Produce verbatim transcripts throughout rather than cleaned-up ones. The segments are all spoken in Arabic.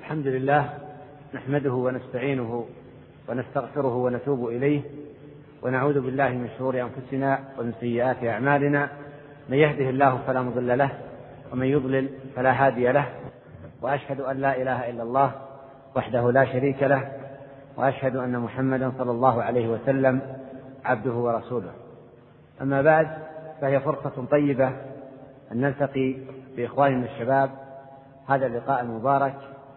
الحمد لله نحمده ونستعينه ونستغفره ونتوب إليه ونعوذ بالله من شرور أنفسنا ومن سيئات أعمالنا. من يهده الله فلا مضل له ومن يضلل فلا هادي له، وأشهد أن لا إله إلا الله وحده لا شريك له، وأشهد أن محمدا صلى الله عليه وسلم عبده ورسوله. أما بعد، فهي فرصة طيبة أن نلتقي بإخواننا الشباب هذا اللقاء المبارك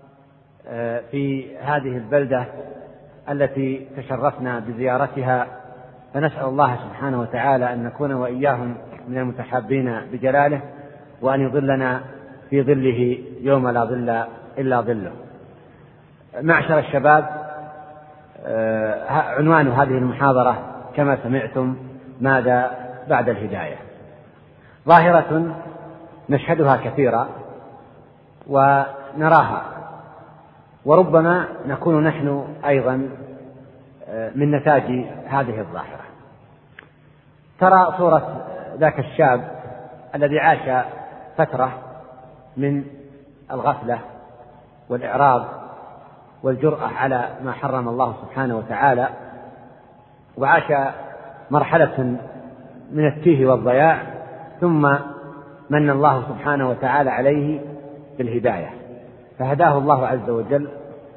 في هذه البلدة التي تشرفنا بزيارتها، فنسأل الله سبحانه وتعالى أن نكون وإياهم من المتحابين بجلاله، وأن يظلنا في ظله يوم لا ظل إلا ظله. معشر الشباب، عنوان هذه المحاضرة كما سمعتم: ماذا بعد الهداية؟ ظاهرة نشهدها كثيرا ونراها، وربما نكون نحن أيضا من نتاج هذه الظاهرة. ترى صورة ذاك الشاب الذي عاش فترة من الغفلة والإعراض والجرأة على ما حرم الله سبحانه وتعالى، وعاش مرحلة من التيه والضياع، ثم من الله سبحانه وتعالى عليه بالهداية، فهداه الله عز وجل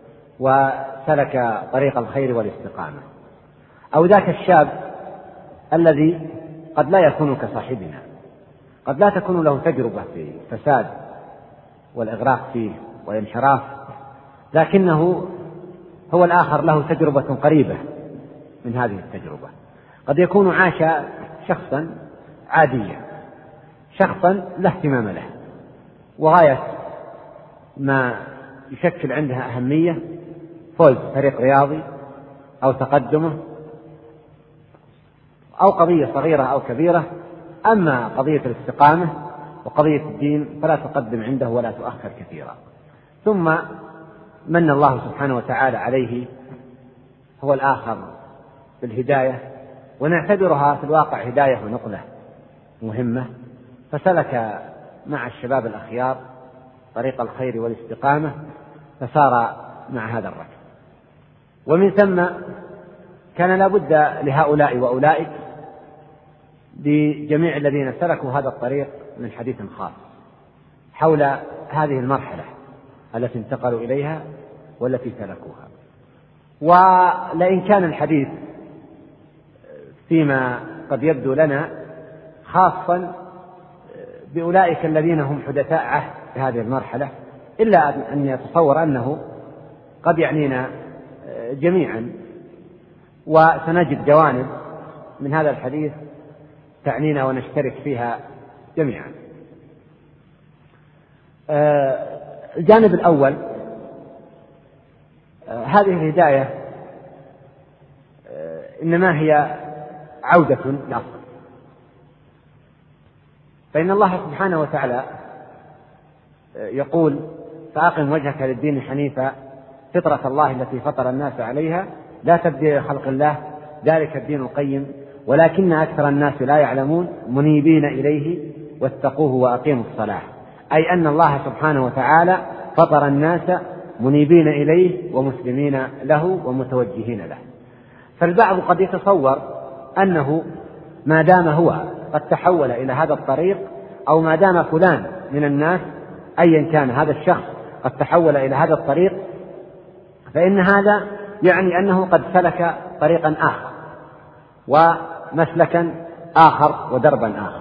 وسلك طريق الخير والاستقامة. أو ذاك الشاب الذي قد لا يكون كصاحبنا، قد لا تكون له تجربة في الفساد والإغراق فيه والانحراف، لكنه هو الآخر له تجربة قريبة من هذه التجربة. قد يكون عاش شخصا عاديا، شخصا لا اهتمام له، وغاية ما يشكل عندها أهمية فوز فريق رياضي أو تقدمه أو قضية صغيرة أو كبيرة. أما قضية الاستقامة وقضية الدين فلا تقدم عنده ولا تؤخر كثيرا. ثم من الله سبحانه وتعالى عليه هو الآخر بالهداية، ونعتبرها في الواقع هداية ونقلة مهمة، فسلك مع الشباب الأخيار طريق الخير والاستقامة، فسار مع هذا الركب. ومن ثم كان لا بد لهؤلاء وأولئك بجميع الذين سلكوا هذا الطريق من حديث خاص حول هذه المرحلة التي انتقلوا إليها والتي سلكوها. ولئن كان الحديث فيما قد يبدو لنا خاصا بأولئك الذين هم حدثاء عهد في هذه المرحلة، إلا أن يتصور أنه قد يعنينا جميعا، وسنجد جوانب من هذا الحديث تعنينا ونشترك فيها جميعا. الجانب الأول، هذه الهداية إنما هي عودة للأصل، فإن الله سبحانه وتعالى يقول: فأقم وجهك للدين حنيفا فطرة الله التي فطر الناس عليها لا تبديل لخلق الله ذلك الدين القيم ولكن أكثر الناس لا يعلمون منيبين إليه واتقوه وأقيموا الصلاة. أي أن الله سبحانه وتعالى فطر الناس منيبين إليه ومسلمين له ومتوجهين له. فالبعض قد يتصور أنه ما دام هو قد تحول إلى هذا الطريق، أو ما دام فلان من الناس أيا كان هذا الشخص قد تحول إلى هذا الطريق، فإن هذا يعني أنه قد سلك طريقا آخر ومسلكا آخر ودربا آخر.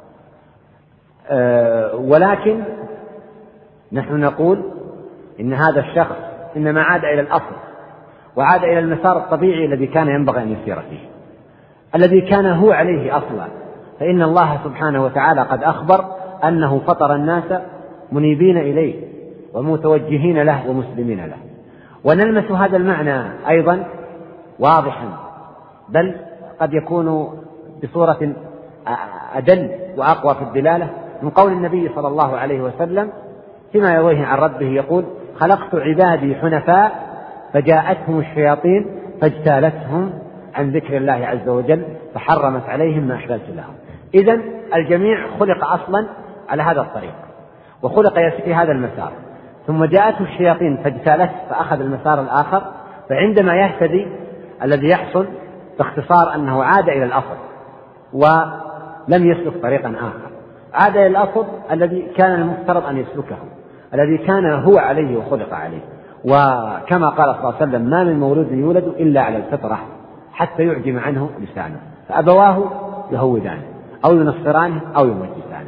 أه ولكن نحن نقول إن هذا الشخص إنما عاد إلى الأصل، وعاد إلى المسار الطبيعي الذي كان ينبغي أن يسير فيه، الذي كان هو عليه أصلا. فإن الله سبحانه وتعالى قد أخبر أنه فطر الناس منيبين إليه ومتوجهين له ومسلمين له. ونلمس هذا المعنى أيضا واضحا، بل قد يكون بصورة أدل وأقوى في الدلالة من قول النبي صلى الله عليه وسلم فيما يرويه عن ربه يقول: خلقت عبادي حنفاء فجاءتهم الشياطين فاجتالتهم عن ذكر الله عز وجل فحرمت عليهم ما أحللت لهم. إذن الجميع خلق أصلا على هذا الطريق وخلق في هذا المسار، ثم جاءته الشياطين فاجتالته فأخذ المسار الآخر، فعندما يهتدي الذي يحصل باختصار أنه عاد إلى الأصل ولم يسلك طريقا آخر، عاد إلى الأصل الذي كان المفترض أن يسلكه، الذي كان هو عليه وخلق عليه. وكما قال صلى الله عليه وسلم: ما من مولود يولد إلا على الفطرة حتى يعجم عنه لسانه، فأبواه يهودانه أو ينصرانه أو يمجسانه.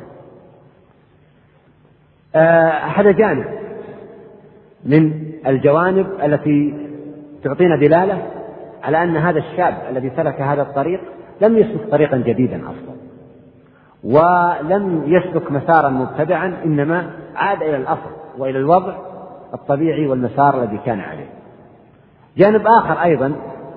هذا جانب من الجوانب التي تعطينا دلالة على أن هذا الشاب الذي سلك هذا الطريق لم يسلك طريقا جديدا أصلا، ولم يسلك مسارا مبتدعا، إنما عاد إلى الأصل وإلى الوضع الطبيعي والمسار الذي كان عليه. جانب آخر أيضا،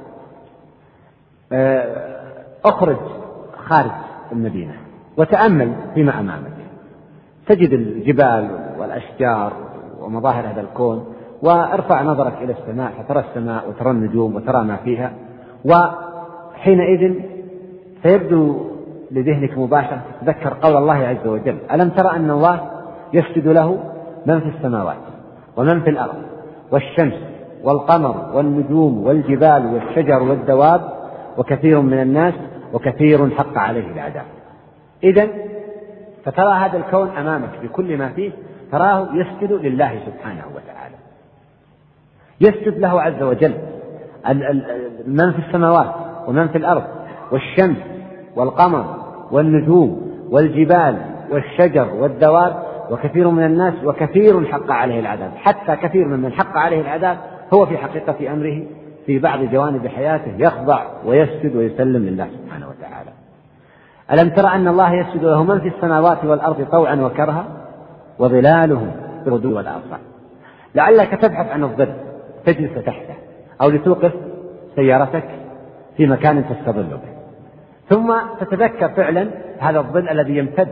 أخرج خارج المدينة وتأمل فيما أمامك، تجد الجبال والأشجار ومظاهر هذا الكون، وارفع نظرك إلى السماء فترى السماء وترى النجوم وترى ما فيها، وحينئذ سيبدو لذهنك مباشرة تتذكر قول الله عز وجل: ألم ترى أن الله يسجد له من في السماوات ومن في الأرض والشمس والقمر والنجوم والجبال والشجر والدواب وكثير من الناس وكثير حق عليه العذاب. إذن فترى هذا الكون أمامك بكل ما فيه، تراه يسجد لله سبحانه وتعالى، يسجد له عز وجل من في السماوات ومن في الأرض والشمس والقمر والنجوم والجبال والشجر والدواب وكثير من الناس وكثير حق عليه العذاب. حتى كثير من من حق عليه العذاب هو في حقيقة أمره في بعض جوانب حياته يخضع ويسجد ويسلم لله سبحانه وتعالى. ألم ترى أن الله يسجد له من في السماوات والأرض طوعا وكرها وظلالهم بالغدو والآصال. لعلك تبحث عن الظل تجلس تحته، أو لتوقف سيارتك في مكان تستظل به، ثم تتذكر فعلا هذا الظل الذي يمتد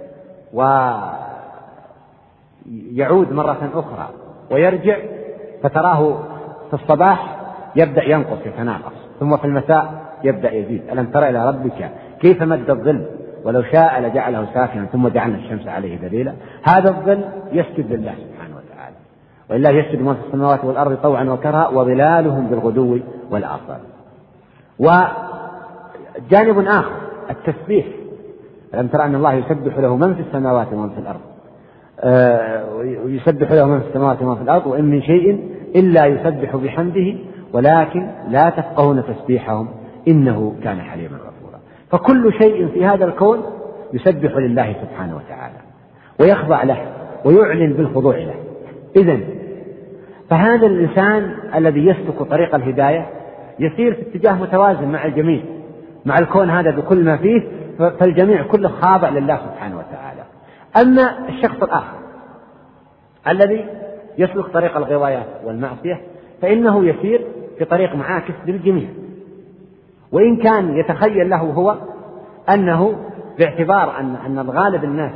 ويعود مرة أخرى ويرجع، فتراه في الصباح يبدأ ينقص يتناقص، ثم في المساء يبدأ يزيد. ألم ترى إلى ربك كيف مد الظل ولو شاء لجعله ساكنا ثم جعلنا الشمس عليه دليلا. هذا الظل يسجد لله سبحانه وتعالى، وإلا يسجد من في السماوات والأرض طوعا وكرها وظلالهم بالغدو والآصال. وجانب آخر التسبيح: ألم ترى أن الله يسبح له من في السماوات ومن في الأرض، ويسبح له من في السماوات ومن في الأرض وإن من شيء إلا يسبح بحمده ولكن لا تفقهون تسبيحهم إنه كان حليما غفورا. فكل شيء في هذا الكون يسبح لله سبحانه وتعالى ويخضع له ويعلن بالخضوع له. إذن فهذا الإنسان الذي يسلك طريق الهداية يسير في اتجاه متوازن مع الجميع، مع الكون هذا بكل ما فيه، فالجميع كله خاضع لله سبحانه وتعالى. أما الشخص الآخر الذي يسلك طريق الغوايات والمعصية فإنه يسير في طريق معاكس للجميع، وإن كان يتخيل له هو أنه باعتبار أن أن الغالب الناس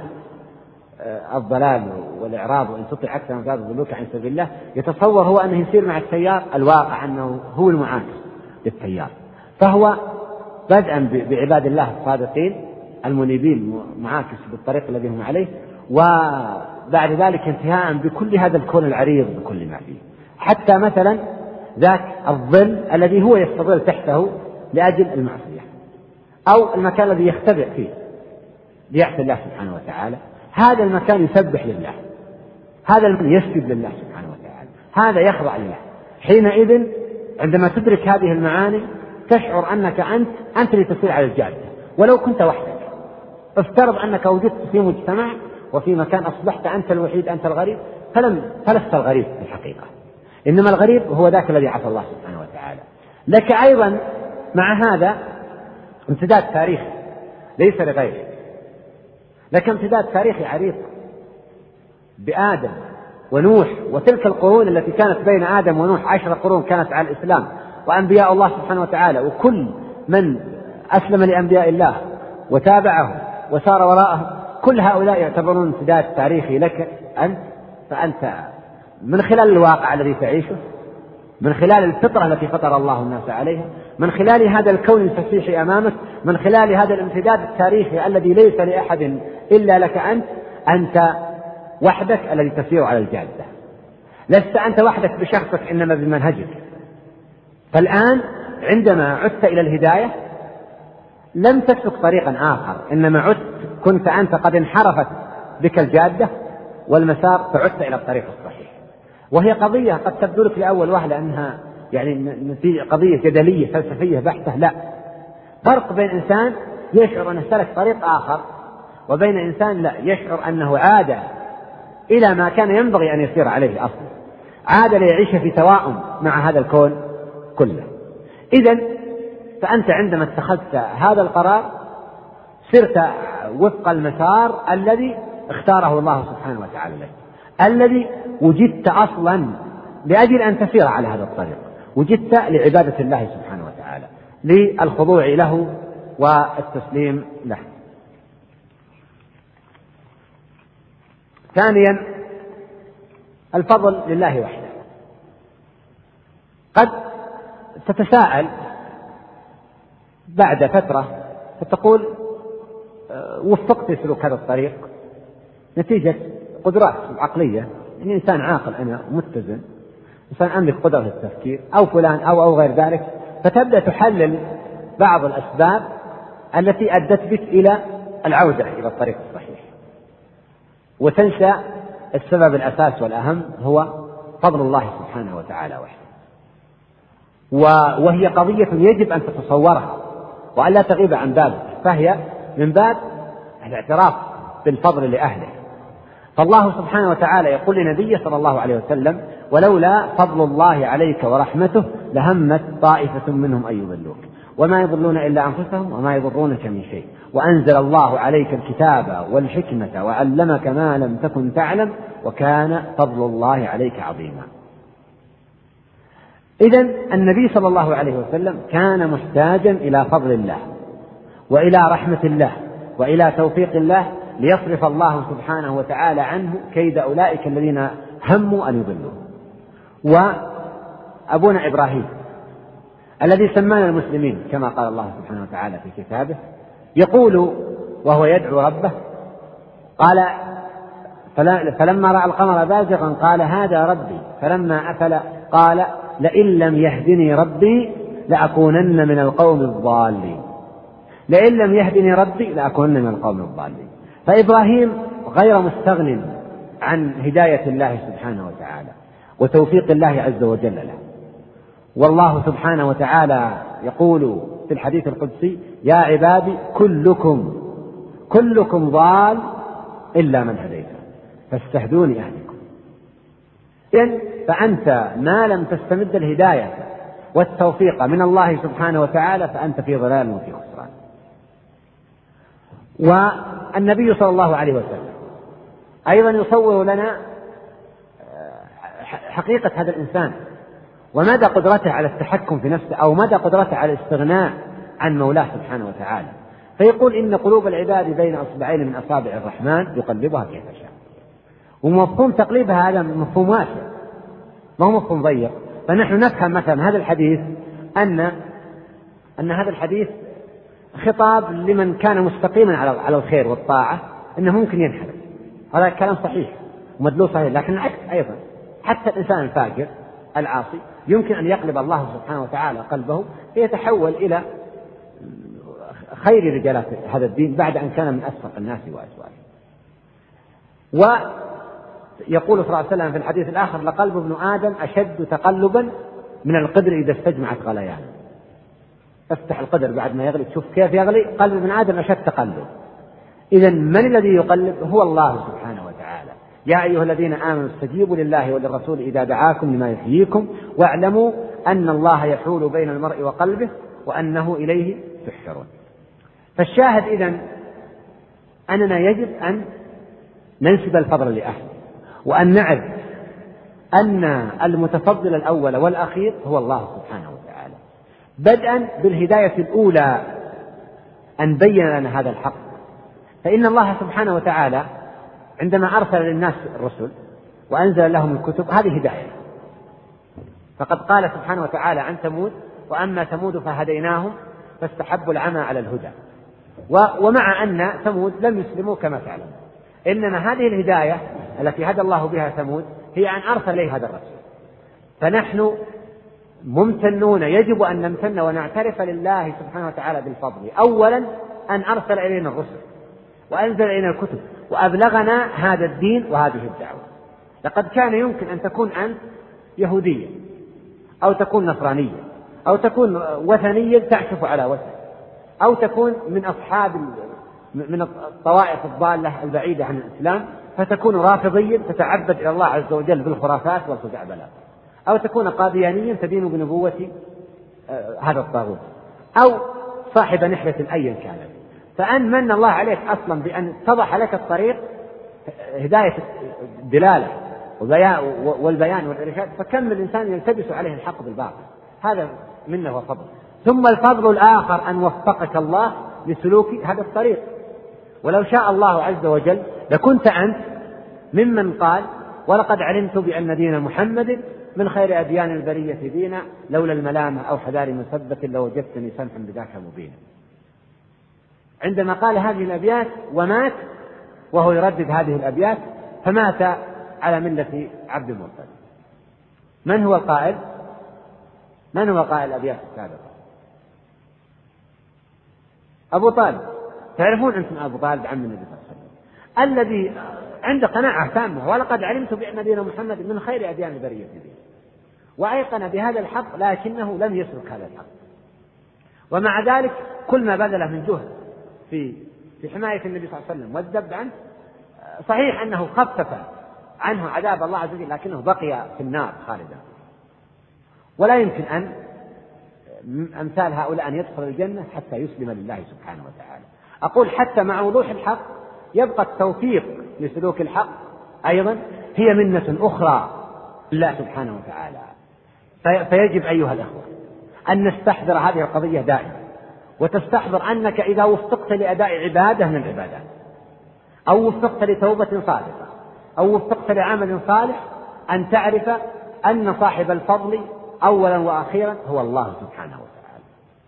الضلال والإعراض وإن تطع أكثر من ذلك يضلوك عن سبيل الله، يتصور هو أنه يسير مع التيار، الواقع أنه هو المعاكس للتيار. فهو بدءا بعباد الله الصادقين المنيبين معاكس بالطريق الذي هم عليه، وبعد ذلك انتهاء بكل هذا الكون العريض بكل ما فيه، حتى مثلا ذاك الظل الذي هو يستظل تحته لأجل المعصية، أو المكان الذي يختبئ فيه ليعصي الله سبحانه وتعالى، هذا المكان يسبح لله، هذا المكان يسجد لله سبحانه وتعالى، هذا يخضع لله. حينئذ عندما تدرك هذه المعاني تشعر أنك أنت أنت اللي تسير على الجادة ولو كنت وحدك. افترض أنك وجدت في مجتمع وفي مكان أصبحت أنت الوحيد أنت الغريب، فلم فلست الغريب في الحقيقة، إنما الغريب هو ذاك الذي عصى الله سبحانه وتعالى. لك أيضا مع هذا امتداد تاريخي ليس لغيرك، لك امتداد تاريخي عريض بآدم ونوح وتلك القرون التي كانت بين آدم ونوح، عشر قرون كانت على الإسلام، وأنبياء الله سبحانه وتعالى، وكل من أسلم لأنبياء الله وتابعهم وسار وراءهم، كل هؤلاء يعتبرون امتداد تاريخي لك أنت. فأنت من خلال الواقع الذي تعيشه، من خلال الفطرة التي فطر الله الناس عليها، من خلال هذا الكون الفسيح أمامك، من خلال هذا الامتداد التاريخي الذي ليس لأحد إلا لك أنت، أنت وحدك الذي تسير على الجادة. لست أنت وحدك بشخصك، إنما بمنهجك. فالآن عندما عدت إلى الهداية لم تسلك طريقا آخر، إنما عدت كنت أنت قد انحرفت بك الجادة والمسار، فعدت إلى الطريق الصحيح. وهي قضية قد تبدو لك لأول وهلة أنها يعني قضية جدلية فلسفية بحتة، لا. فرق بين إنسان يشعر أنه سلك طريق آخر وبين إنسان لا، يشعر أنه عاد إلى ما كان ينبغي أن يسير عليه أصلا، عاد ليعيش في توائم مع هذا الكون كله. إذن فأنت عندما اتخذت هذا القرار سرت وفق المسار الذي اختاره الله سبحانه وتعالى لك، الذي وجدت أصلا لأجل أن تسير على هذا الطريق، وجدت لعبادة الله سبحانه وتعالى، للخضوع له والتسليم له. ثانيا الفضل لله وحده. قد تتساءل بعد فترة فتقول وفقت سلوك هذا الطريق نتيجة قدرات عقلية، يعني إنسان عاقل أنا متزن، إنسان أملك قدرة التفكير، أو فلان أو أو غير ذلك، فتبدأ تحلل بعض الأسباب التي أدت بك إلى العودة إلى الطريق الصحيح، وتنسى السبب الأساس والأهم هو فضل الله سبحانه وتعالى وحده. وهي قضية يجب أن تتصورها وأن لا تغيب عن بالك، فهي من باب الاعتراف بالفضل لأهله. فالله سبحانه وتعالى يقول لنبيه صلى الله عليه وسلم: ولولا فضل الله عليك ورحمته لهمت طائفة منهم أن يضلوك وما يضلون إلا أنفسهم وما يضرونك من شيء وأنزل الله عليك الكتاب والحكمة وعلمك ما لم تكن تعلم وكان فضل الله عليك عظيما. إذن النبي صلى الله عليه وسلم كان محتاجا إلى فضل الله وإلى رحمة الله وإلى توفيق الله ليصرف الله سبحانه وتعالى عنه كيد أولئك الذين هموا أن يضلوه. وأبونا إبراهيم الذي سمانا المسلمين كما قال الله سبحانه وتعالى في كتابه، يقول وهو يدعو ربه، قال: فلما رأى القمر بازغا قال هذا ربي فلما أفل قال لئن لم يهدني ربي لأكونن من القوم الضالين لئن لم يهدني ربي لأكونن من القوم الضالين. فإبراهيم غير مستغن عن هداية الله سبحانه وتعالى وتوفيق الله عز وجل له. والله سبحانه وتعالى يقول في الحديث القدسي: يا عبادي كلكم كلكم ضال إلا من هديته فاستهدوني أهدكم. إن فأنت ما لم تستمد الهداية والتوفيق من الله سبحانه وتعالى فأنت في ضلال وفي خسران. والنبي صلى الله عليه وسلم أيضا يصور لنا حقيقة هذا الإنسان ومدى قدرته على التحكم في نفسه أو مدى قدرته على الاستغناء عن مولاه سبحانه وتعالى. فيقول: إن قلوب العباد بين أصبعين من أصابع الرحمن يقلبها كيف شاء. ومفهوم تقليبها هذا مفهوم واسع، ما هو مفهوم ضيق. فنحن نفهم مثلا هذا الحديث أن أن هذا الحديث خطاب لمن كان مستقيما على على الخير والطاعة، أنه ممكن ينحرف. هذا كلام صحيح ومدلول صحيح، لكن العكس أيضا، حتى الإنسان الفاجر العاصي يمكن أن يقلب الله سبحانه وتعالى قلبه فيتحول إلى خير رجالات هذا الدين بعد أن كان من أسفل الناس وأسوأهم. ويقول صلى الله عليه وسلم في الحديث الآخر: لقلب ابن آدم أشد تقلبا من القدر إذا استجمعت غليان. افتح القدر بعد ما يغلي تشوف كيف يغلي، قلب ابن آدم أشد تقلب. إذن من الذي يقلب؟ هو الله سبحانه وتعالى. يا أيها الذين آمنوا استجيبوا لله وللرسول إذا دعاكم لما يحييكم واعلموا أن الله يحول بين المرء وقلبه وأنه إليه تحشرون. فالشاهد إذن أننا يجب أن ننسب الفضل لأهله وأن نعرف أن المتفضل الأول والأخير هو الله سبحانه وتعالى، بدءا بالهداية الأولى أن بين لنا هذا الحق. فإن الله سبحانه وتعالى عندما أرسل للناس الرسل وأنزل لهم الكتب هذه هداية. فقد قال سبحانه وتعالى عن ثمود: وأما ثمود فهديناهم فاستحبوا العمى على الهدى. ومع أن ثمود لم يسلموا كما تعلم، إنما هذه الهداية التي هدى الله بها ثمود هي أن أرسل إليه هذا الرسول. فنحن ممتنون، يجب أن نمتن ونعترف لله سبحانه وتعالى بالفضل. أولا أن أرسل إلينا الرسل وأنزل إلينا الكتب وأبلغنا هذا الدين وهذه الدعوة. لقد كان يمكن أن تكون أنت يهوديا أو تكون نصرانيا أو تكون وثنيا تعكف على وثن، أو تكون من أصحاب من الطوائف الضالة البعيدة عن الإسلام فتكون رافضيا تتعبد إلى الله عز وجل بالخرافات والخزعبلات، أو تكون قاديانيا تدين بنبوة هذا الطاغوت، أو صاحب نحلة أيا كانت. فأن من الله عليك أصلا بأن اتضح لك الطريق هداية الدلالة والبيان والإرشاد، فكم الإنسان يلتبس عليه الحق بالباطل، هذا منه وفضل. ثم الفضل الآخر أن وفقك الله لسلوك هذا الطريق. ولو شاء الله عز وجل لكنت أنت ممن قال ولقد علمت بأن دين محمد من خير أديان البرية دينا لولا الملامة أو حذار مثبت لوجدتني سمحا بذاك مبينا. عندما قال هذه الأبيات ومات وهو يردد هذه الأبيات، فمات على ملة عبد المطلب. من هو القائل؟ من هو قائل الأبيات السابقة؟ أبو طالب. تعرفون أنتم أبو طالب عم النبي صلى الله عليه وسلم الذي عنده قناعة تامة ولقد علمت بأن دين محمد من خير أديان البرية دين، وأيقن بهذا الحق لكنه لم يسلك هذا الحق. ومع ذلك كل ما بذله من جهد في في حماية النبي صلى الله عليه وسلم والذب عنه، صحيح أنه خفف عنه عذاب الله عز وجل لكنه بقي في النار خالدا. ولا يمكن أن أمثال هؤلاء أن يدخل الجنة حتى يسلم لله سبحانه وتعالى. أقول حتى مع وضوح الحق يبقى التوفيق لسلوك الحق أيضا هي منة أخرى لله سبحانه وتعالى. فيجب أيها الأخوة أن نستحضر هذه القضية دائما، وتستحضر أنك إذا وفقت لأداء عبادة من العبادات أو وفقت لتوبة صادقة أو وفقت لعمل صالح أن تعرف أن صاحب الفضل أولا وأخيرا هو الله سبحانه وتعالى.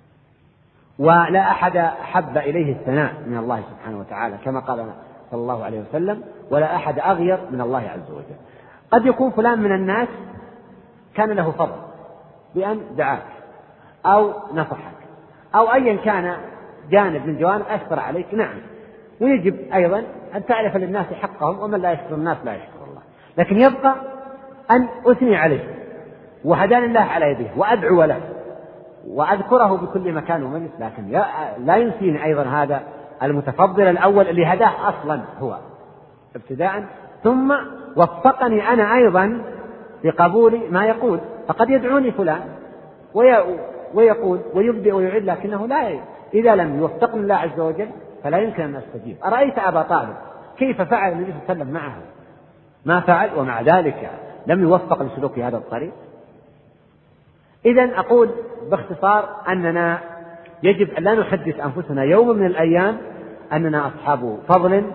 ولا أحد أحب إليه الثناء من الله سبحانه وتعالى كما قال صلى الله عليه وسلم: ولا أحد أغير من الله عز وجل. قد يكون فلان من الناس كان له فضل بأن دعاك أو نصحك أو أيا كان جانب من جوانب أثر عليك، نعم، ويجب أيضا أن تعرف للناس حقهم، ومن لا يشكر الناس لا يشكر الله. لكن يبقى أن أثني عليه وهداني الله على يده وأدعو له وأذكره بكل مكان ومجلس، لكن لا ينسيني أيضا هذا المتفضل الأول اللي هداه أصلا هو ابتداء، ثم وفقني أنا أيضا لقبول ما يقول. فقد يدعوني فلان ويقول ويبدأ ويعيد، لكنه لا، إذا لم يوفقني الله عز وجل فلا يمكن أن أستجيب. أرأيت أبا طالب كيف فعل النبي صلى الله عليه وسلم معه؟ ما فعل، ومع ذلك لم يوفق لسلوك هذا الطريق. إذن أقول باختصار أننا يجب أن لا نحدث أنفسنا يوم من الأيام أننا أصحاب فضل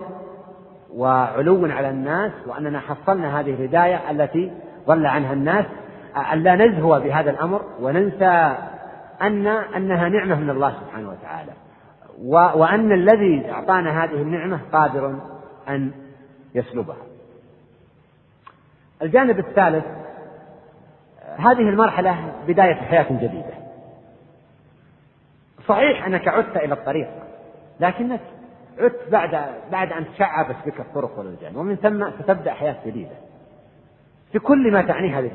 وعلو على الناس، وأننا حصلنا هذه الهداية التي ضل عنها الناس، أن لا نزهو بهذا الأمر وننسى أن أنها نعمة من الله سبحانه وتعالى، وأن الذي أعطانا هذه النعمة قادر أن يسلبها. الجانب الثالث، هذه المرحلة بداية حياة جديدة. صحيح أنك عدت إلى الطريق، لكنك عدت بعد بعد أن تشعبت بك الطرق واللجان، ومن ثم ستبدأ حياة جديدة في كل ما تعنيه هذه.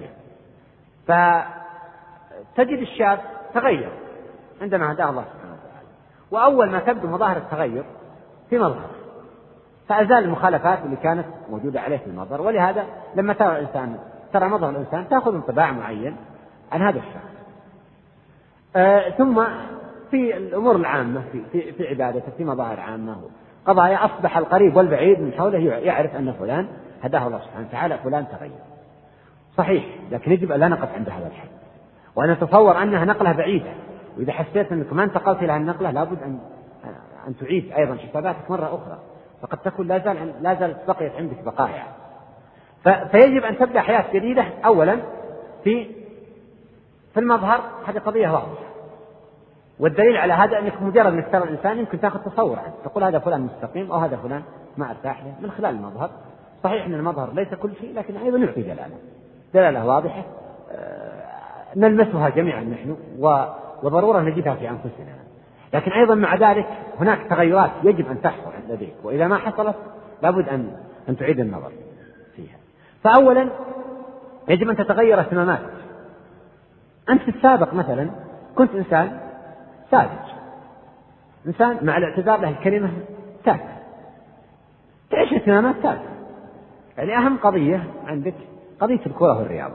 فتجد الشاب تغير عندما هداه الله سبحانه وتعالى، وأول ما تبدو مظاهر التغير في مظهر، فأزال المخالفات اللي كانت موجودة عليه في المظهر. ولهذا لما ترى الإنسان ترى مظهر الإنسان تأخذ انطباع معين عن هذا الشخص. آه ثم في الأمور العامة في, في, في عبادته في مظاهر عامة قضايا، أصبح القريب والبعيد من حوله يعرف أن فلان هداه الله سبحانه وتعالى، فلان تغير. صحيح، لكن يجب أن لا نقف عند هذا الحد، وأن نتصور أنها نقلة بعيدة، وإذا حسيت أنك ما انتقلت إلى النقلة لابد أن أن تعيد أيضا حساباتك مرة أخرى، فقد تكون لا زال لا زالت بقيت عندك بقايا. فيجب أن تبدأ حياة جديدة أولا في في المظهر. هذه قضية واضحة، والدليل على هذا أنك مجرد أن ترى الإنسان يمكن تأخذ تصور عنه، تقول هذا فلان مستقيم أو هذا فلان ما أرتاح له من خلال المظهر. صحيح أن المظهر ليس كل شيء، لكن أيضا يعطي دلالة دلالة واضحة نلمسها جميعا نحن، وضرورة نجدها في أنفسنا. لكن أيضا مع ذلك هناك تغيرات يجب أن تحصل لديك، وإذا ما حصلت لابد أن أن تعيد النظر فيها. فأولا يجب أن تتغير اهتماماتك. أنت في السابق مثلا كنت إنسان ساذج، إنسان مع الاعتذار له الكلمة تافه، تعيش اهتمامات تافهة. يعني أهم قضية عندك قضية الكرة والرياضة،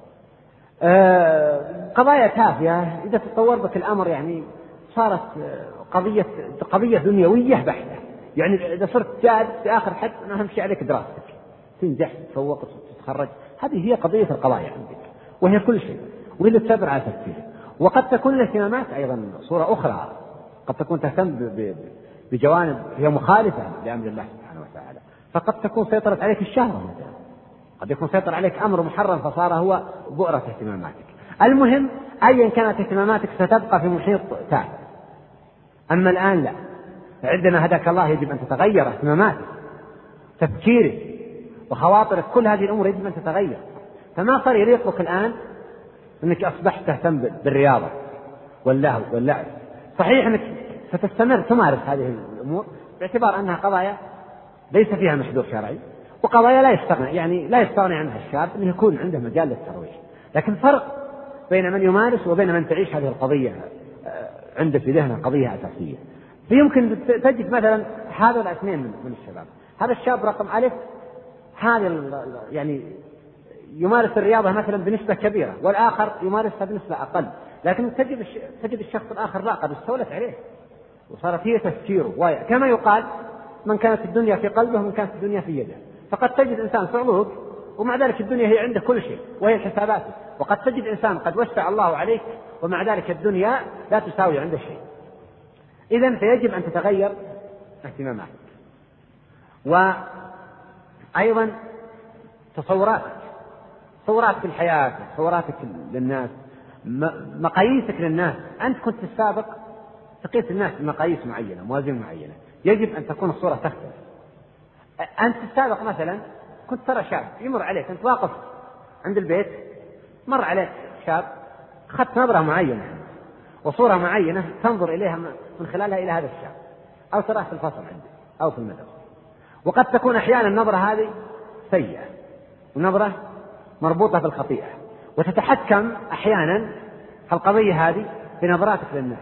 أه قضايا تافهة. إذا تطور بك الأمر يعني صارت قضية قضية دنيوية بحتة. يعني إذا صرت جاد في آخر حد أهم شيء عليك دراستك، تنجح تتفوق تتخرج، هذه هي قضية القضايا عندك، وهي كل شيء، وهي اللي تسبر على تفكيرك. وقد تكون الاهتمامات أيضا صورة أخرى، قد تكون تهتم بجوانب هي مخالفة لأمر الله سبحانه وتعالى، فقد تكون سيطرت عليك الشهوة مثلا، قد يكون سيطر عليك أمر محرم فصار هو بؤرة اهتماماتك. المهم أيا كانت اهتماماتك ستبقى في محيط تافه. أما الآن لا، عندما هداك الله يجب أن تتغير اهتماماتك، تفكيرك وخواطرك، كل هذه الأمور يجب أن تتغير. فما صار يليق بك الآن أنك أصبحت تهتم بالرياضة واللهو واللعب. صحيح أنك ستستمر تمارس هذه الأمور باعتبار أنها قضايا ليس فيها محذور شرعي، وقضايا لا يستغني يعني لا يستغني عنها الشاب أن يكون عنده مجال للترويج. لكن فرق بين من يمارس وبين من تعيش هذه القضية عنده في ذهنه قضية أساسية. فيمكن تجد مثلا هذا الاثنين من الشباب، هذا الشاب رقم ألف هذا يعني يمارس الرياضة مثلا بنسبة كبيرة، والآخر يمارسها بنسبة أقل، لكن تجد تجد الشخص الآخر لا، قد استولت عليه وصارت هي تفكيره. كما يقال من كانت الدنيا في قلبه من كانت الدنيا في يده. فقد تجد إنسان صعلوك ومع ذلك الدنيا هي عنده كل شيء وهي الحسابات، وقد تجد إنسان قد وسع الله عليك ومع ذلك الدنيا لا تساوي عنده شيء. إذن فيجب أن تتغير اهتماماتك، وأيضا تصوراتك تصوراتك في الحياة، تصوراتك للناس، مقاييسك للناس. أنت كنت في السابق تقيس الناس بمقاييس معينة، موازين معينة، يجب أن تكون الصورة تختلف. أنت في السابق مثلا كنت ترى شاب يمر عليك، أنت واقف عند البيت مر عليك شاب، أخذت نظرة معينة وصورة معينة تنظر إليها من خلالها إلى هذا الشاب، أو تراه في الفصل عندك أو في المدرسة. وقد تكون أحيانا النظرة هذه سيئة ونظرة مربوطة بالخطيئة، وتتحكم أحيانا القضية هذه بنظراتك للناس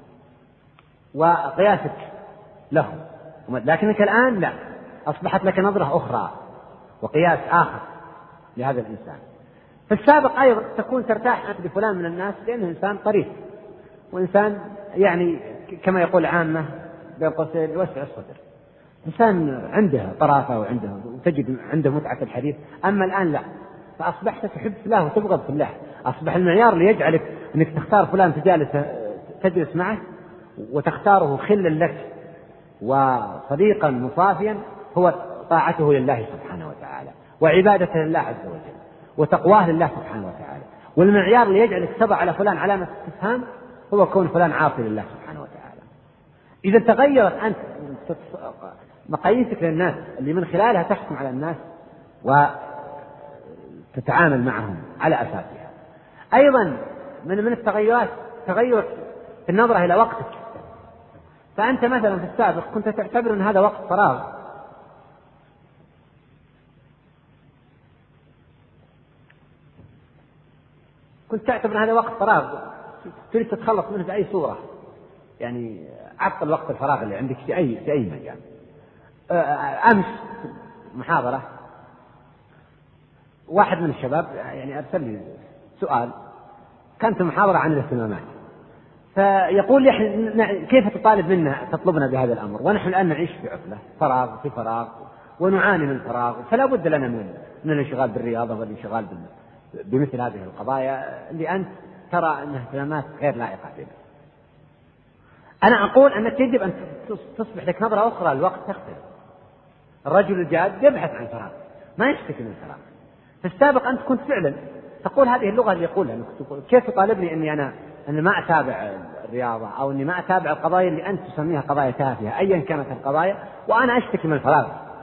وقياسك لهم. لكنك الآن لا، أصبحت لك نظرة أخرى وقياس آخر لهذا الإنسان. في السابق أيضا تكون ترتاح أنت بفلان من الناس لأنه إنسان طريف، وإنسان يعني كما يقول عامة بين قوسين يوسع الصدر، إنسان عنده طرافة وعنده وتجد عنده متعة الحديث. أما الآن لا، فأصبحت تحب فلان وتبغض فلان. أصبح المعيار اللي يجعلك أنك تختار فلان تجالس تجلس معه وتختاره خلا لك وصديقا مصافيا هو طاعته لله سبحانه وتعالى، وعبادته لله عز وجل، وتقواه لله سبحانه وتعالى. والمعيار اللي يجعلك تضع على فلان علامة استفهام هو كون فلان عاصي لله سبحانه وتعالى. إذا تغيرت أنت مقاييسك للناس اللي من خلالها تحكم على الناس وتتعامل معهم على أساسها. أيضا من من التغيرات تغير في النظرة إلى وقتك. فأنت مثلا في السابق كنت تعتبر أن هذا وقت فراغ، كنت تعتبر أن هذا وقت فراغ تريد تتخلص منه بأي صورة، يعني عطل وقت الفراغ اللي عندك في أي في أي مجال. أمس محاضرة واحد من الشباب يعني أرسل لي سؤال، كانت محاضرة عن الاهتمامات، فيقول لي كيف تطالب منا تطلبنا بهذا الأمر ونحن الآن نعيش في عطلة فراغ في فراغ ونعاني من الفراغ، فلا بد لنا من من الانشغال بالرياضة والانشغال بمثل هذه القضايا اللي أنت ترى أنها اهتمامات غير لائقة بك. أنا أقول أنك يجب أن تصبح لك نظرة أخرى، الوقت تختلف. الرجل الجاد يبحث عن فراغ ما يشتكي من فراغ. في السابق أنت كنت فعلا تقول هذه اللغة اللي يقولها، كيف تطالبني أني أنا أن ما أتابع الرياضة أو أني ما أتابع القضايا اللي أنت تسميها قضايا تافهة أيا كانت القضايا وأنا أشتكي من الفراغ.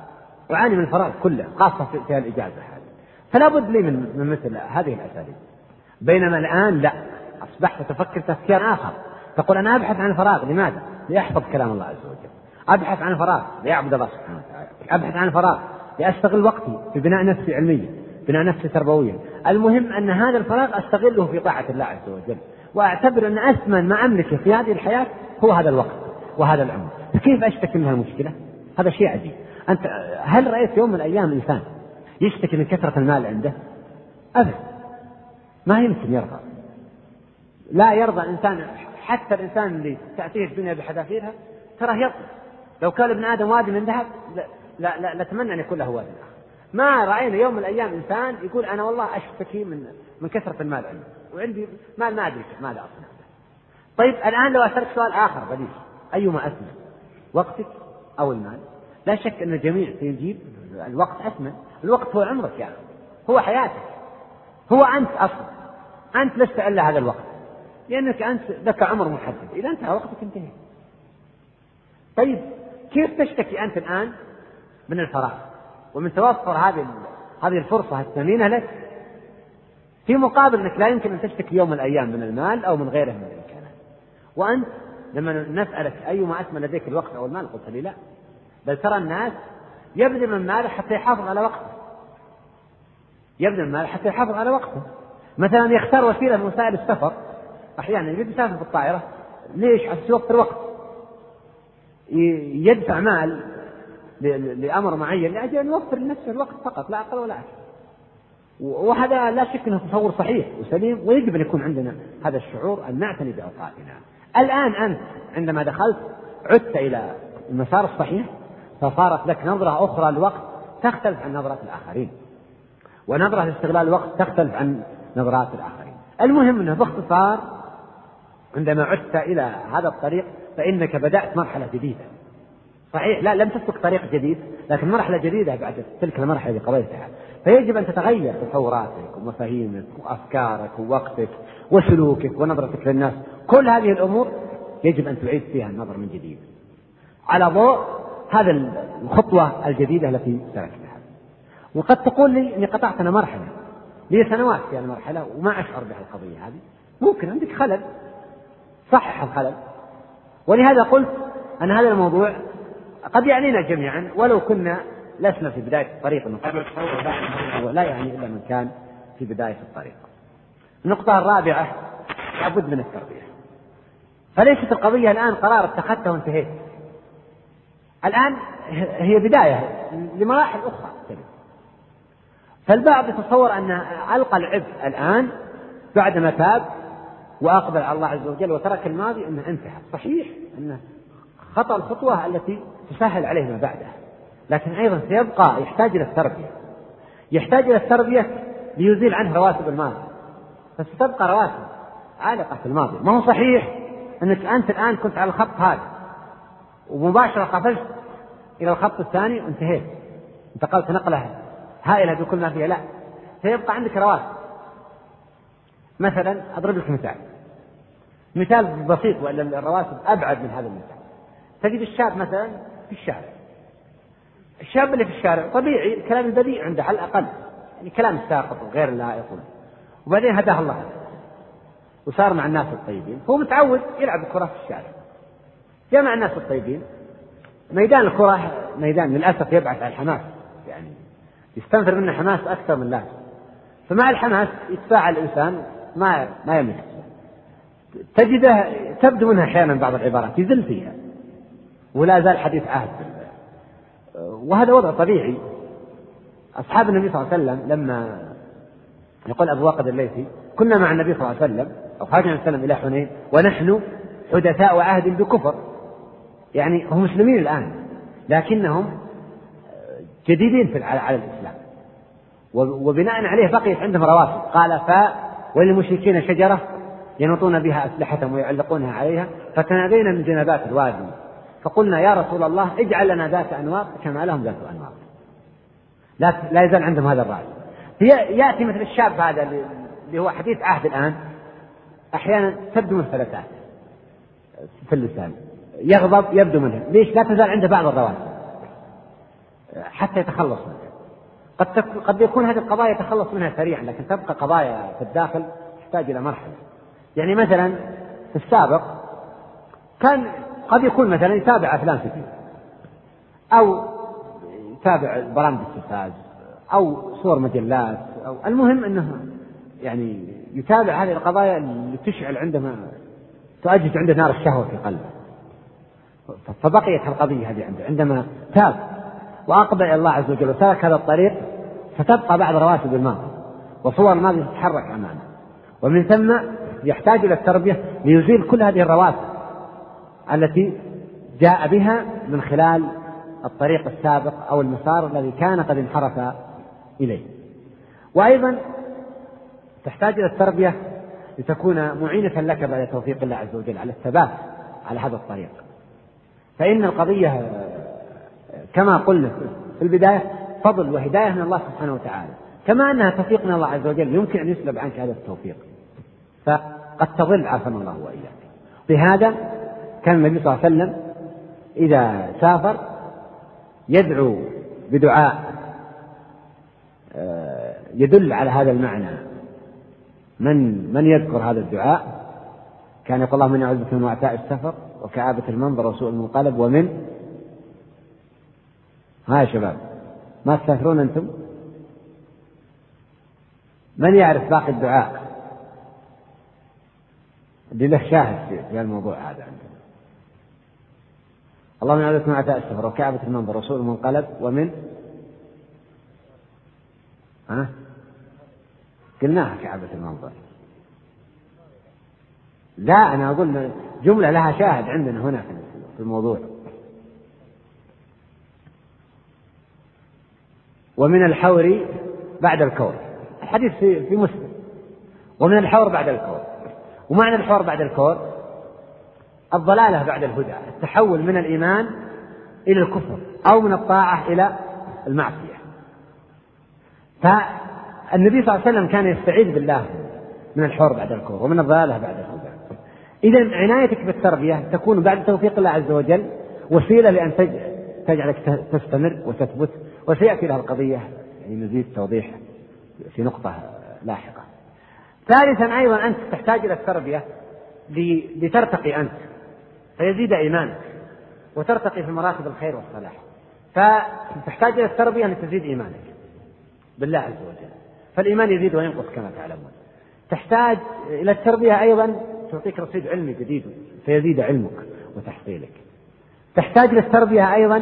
أعاني من الفراغ كله، خاصة في الإجازة هذه، فلا بد لي من, من مثل هذه الأساليب. بينما الآن لا، أصبحت تفكر تفكير آخر، تقول أنا أبحث عن فراغ، لماذا؟ لأحفظ كلام الله عز وجل، أبحث عن فراغ لأعبد الله سبحانه وتعالى، أبحث عن فراغ لأستغل وقتي في بناء نفسي علميا، بناء نفسي تربويا. المهم أن هذا الفراغ أستغله في طاعة الله عز وجل، وأعتبر أن أثمن ما أملكه في هذه الحياة هو هذا الوقت وهذا العمر. فكيف أشتكي منها المشكلة؟ هذا شيء عجيب. أنت هل رأيت يوم من الأيام إنسان يشتكي من كثرة المال عنده؟ أبدا، ما يمكن يرضى. لا يرضى الإنسان، حتى الإنسان اللي تأتيه الدنيا بحذافيرها ترى يرضى. لو كان ابن آدم وادي من ذهب لا لا لأتمنى أن يكون له وادي آخر. ما رأينا يوم من الأيام إنسان يقول أنا والله أشتكي من من كثرة المال عندي، وعندي مال ما أدري ماذا أصنع. طيب الآن لو أسألك سؤال آخر بديل، أيما أثمن، وقتك أو المال؟ لا شك أن الجميع سيجيب الوقت أثمن. الوقت هو عمرك يعني، هو حياتك، هو أنت أصلا، أنت لست إلا هذا الوقت، لأنك أنت لك عمر محدد، إذا انتهى وقتك انتهى. طيب كيف تشتكي أنت الآن من الفراغ ومن توفر هذه هذه الفرصة الثمينة لك، في مقابل أنك لا يمكن أن تشتكي يوم من الأيام من المال أو من غيره من الإمكانات؟ وأنت لما نسألك أيما أثمن لديك الوقت أو المال قلت لي لا، بل ترى الناس يبذل من ماله حتى يحافظ على وقته، يبذل من ماله حتى يحافظ على وقته. مثلا يختار وسيلة من وسائل السفر، أحيانا يريد يسافر بالطائرة، ليش؟ عشان يوفر وقت، يدفع مال لأمر معين لأجل أن يوفر لنفسه الوقت فقط، لا أقل ولا أكثر. وهذا لا شك أنه تصور صحيح وسليم، ويجب أن يكون عندنا هذا الشعور أن نعتني بأوقاتنا. الآن أنت عندما دخلت عدت إلى المسار الصحيح، فصارت لك نظرة أخرى للوقت تختلف عن نظرات الآخرين، ونظرة لاستغلال الوقت تختلف عن نظرات الآخرين. المهم أنه باختصار عندما عدت إلى هذا الطريق فإنك بدأت مرحلة جديدة. صحيح لا لم تسلك طريق جديد، لكن مرحلة جديدة بعد تلك المرحلة اللي قضيتها. فيجب أن تتغير تصوراتك ومفاهيمك وأفكارك ووقتك وسلوكك ونظرتك للناس. كل هذه الأمور يجب أن تعيد فيها النظر من جديد على ضوء هذا الخطوة الجديدة التي سلكتها. وقد تقول لي أني قطعت أنا مرحلة، لي سنوات في المرحلة وما أشعر بهالقضية هذه. ممكن عندك خلل، صحح الخلل. ولهذا قلت أن هذا الموضوع قد يعنينا جميعا ولو كنا لسنا في بداية الطريق، لا يعني إلا من كان في بداية الطريق. النقطة الرابعة لابد من التربية. فليست القضية الآن قرار اتخذته وانتهيت، الآن هي بداية لمراحل أخرى. فالبعض يتصور أن ألقى العبء الآن بعدما تاب وأقبل على الله عز وجل وترك الماضي أنه انتهى. صحيح أنه خطأ الخطوة التي تسهل عليه ما بعدها، لكن أيضا سيبقى يحتاج إلى التربية، يحتاج إلى التربية ليزيل عنه رواسب الماضي، فستبقى رواسب عالقة في الماضي. ما هو صحيح أنك أنت الآن كنت على الخط هذا ومباشرة قفزت إلى الخط الثاني وانتهيت، انتقلت نقلة هائلة بكل ما فيها، لا، سيبقى عندك رواسب. مثلا أضرب لك مثال مثال بسيط وإلا الرواسب أبعد من هذا المثال. تجد الشاب مثلا في الشارع، الشاب اللي في الشارع طبيعي الكلام البذيء عنده على الأقل، يعني كلام ساقط وغير لائق، وبعدين هداه الله وصار مع الناس الطيبين، هو متعود يلعب الكرة في الشارع، جمع الناس الطيبين. ميدان الكرة ميدان للأسف يبعث على الحماس، يعني يستنفر منه حماس أكثر من لازم، فمع الحماس يتفاعل الإنسان ما ما يملك، تجده تبدو منها أحيانا بعض العبارات يذل فيها ولا زال حديث عهد، وهذا وضع طبيعي. أصحاب النبي صلى الله عليه وسلم لما يقول أبو واقد الليثي كنا مع النبي صلى الله عليه وسلم أو خرجنا النبي صلى الله عليه وسلم إلى حنين ونحن حدثاء عهد بكفر، يعني هم مسلمين الآن لكنهم جديدين في على الإسلام، وبناء عليه بقيت عندهم رواسب. قال ف وللمشركين شجرة ينطون بها أسلحتهم ويعلقونها عليها، فتنادينا من جنبات الوادي فقلنا يا رسول الله اجعل لنا ذات أنواط كما لهم ذات أنواط. لا, لا يزال عندهم هذا الرأي. يأتي مثل الشاب هذا اللي هو حديث عهد الآن، أحيانا تبدو من فلتات في اللسان، يغضب يبدو منه، ليش؟ لا تزال عنده بعض الرواسب. حتى يتخلص منها. قد قد يكون هذه القضايا يتخلص منها سريعا، لكن تبقى قضايا في الداخل تحتاج إلى مرحلة. يعني مثلا في السابق كان قد يكون مثلا يتابع أفلام كثير، أو يتابع برامج التلفاز أو صور مجلات، أو المهم أنه يعني يتابع هذه القضايا اللي تشعل عندما تؤجج عنده نار الشهوة في قلبه. فبقيت القضية هذه عنده عندما تاب وأقبل إلى الله عز وجل وسلك هذا الطريق، فتبقى بعض رواسب الماضي وصور الماضي تتحرك أمامه، ومن ثم يحتاج إلى التربية ليزيل كل هذه الرواسب التي جاء بها من خلال الطريق السابق أو المسار الذي كان قد انحرف إليه. وأيضا تحتاج إلى التربية لتكون معينة لك بعد توفيق الله عز وجل على الثبات على هذا الطريق. فإن القضية كما قلنا في البداية فضل وهداية من الله سبحانه وتعالى، كما أنها توفيق من الله عز وجل يمكن أن يسلب عنك هذا التوفيق، فقد تضل عافانا الله وإياك. بهذا كان النبي صلى الله عليه وسلم إذا سافر يدعو بدعاء يدل على هذا المعنى. من من يذكر هذا الدعاء كان يقول اللهم إني أعوذ بك من وعثاء السفر وكآبة المنظر وسوء المنقلب ومن ها يا شباب ما تسافرون أنتم؟ من يعرف باقي الدعاء اللي له شاهد في الموضوع هذا عندنا؟ اللهم إني أعوذ بك من وعثاء السفر وكآبة المنظر وسوء المنقلب ومن ها قلناها كعبة المنظر. لا أنا أقول جملة لها شاهد عندنا هنا في الموضوع. ومن الحور بعد الكور، الحديث في, في مسلم. ومن الحور بعد الكور، ومعنى الحور بعد الكور الضلالة بعد الهدى، التحول من الإيمان إلى الكفر أو من الطاعة إلى المعصية. فالنبي صلى الله عليه وسلم كان يستعيذ بالله من الحور بعد الكور ومن الضلالة بعد الهدى. إذن عنايتك بالتربية تكون بعد توفيق الله عز وجل وسيلة لأن تجعلك تستمر وتثبت، وسيأتي لها القضية يعني مزيد توضيح في نقطة لاحقة. ثالثا أيضا أنت تحتاج إلى التربية لترتقي أنت فيزيد إيمانك وترتقي في مراتب الخير والصلاح، فتحتاج إلى التربية لتزيد إيمانك بالله عز وجل، فالإيمان يزيد وينقص كما تعلمون. تحتاج إلى التربية أيضا تعطيك رصيد علمي جديد فيزيد علمك وتحصيلك. تحتاج إلى التربية أيضا